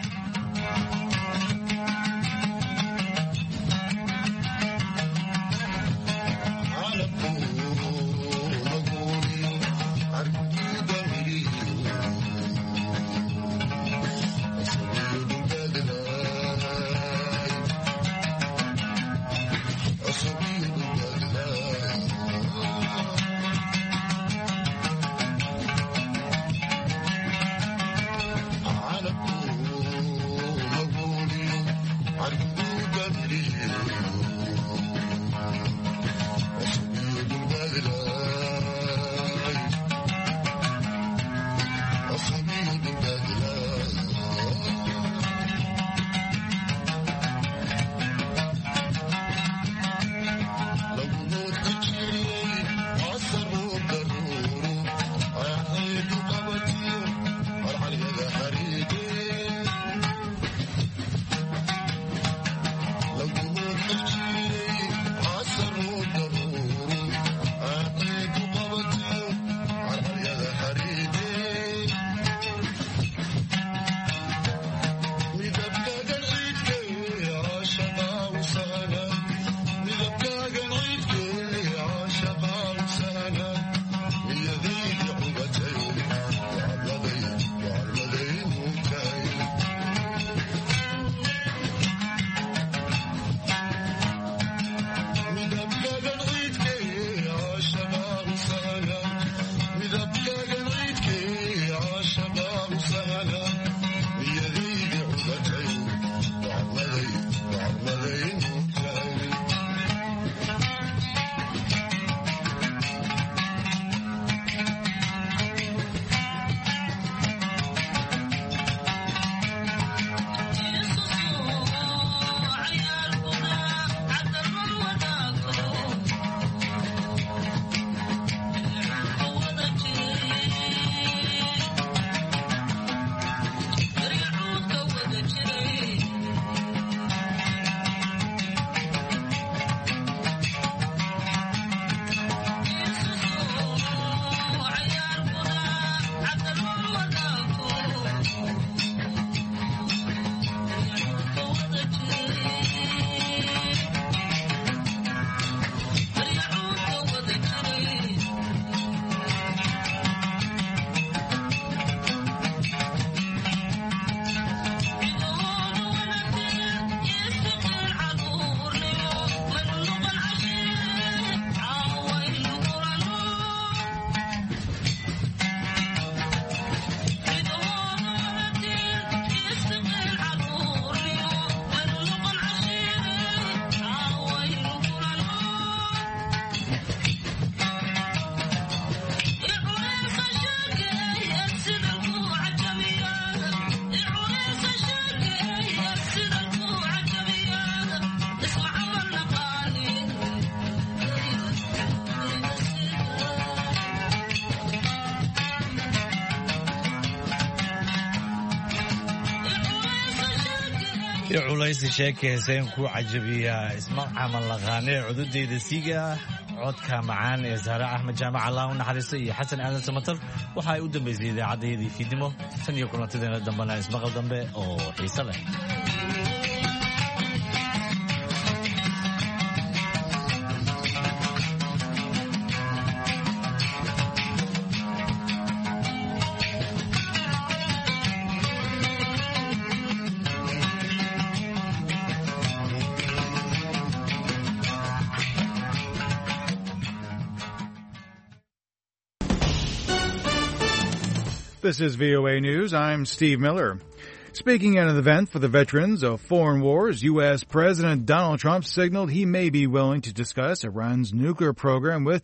S2: culaysi sheeke heeseen ku cajabiya isma camal laqaanee cududeyda siiga codka macaan ee Sahre Axmed Jaamac Allah u naxariisto iyo Xasan Aadan Samatar waxa ay u dambeysay idaacadeedii fiidnimo tan iyo kulantadeena dambana ismaqal dambe oo xiiso leh.
S4: This is VOA News. I'm Steve Miller. Speaking at an event for the veterans of foreign wars, U.S. President Donald Trump signaled he may be willing to discuss Iran's nuclear program with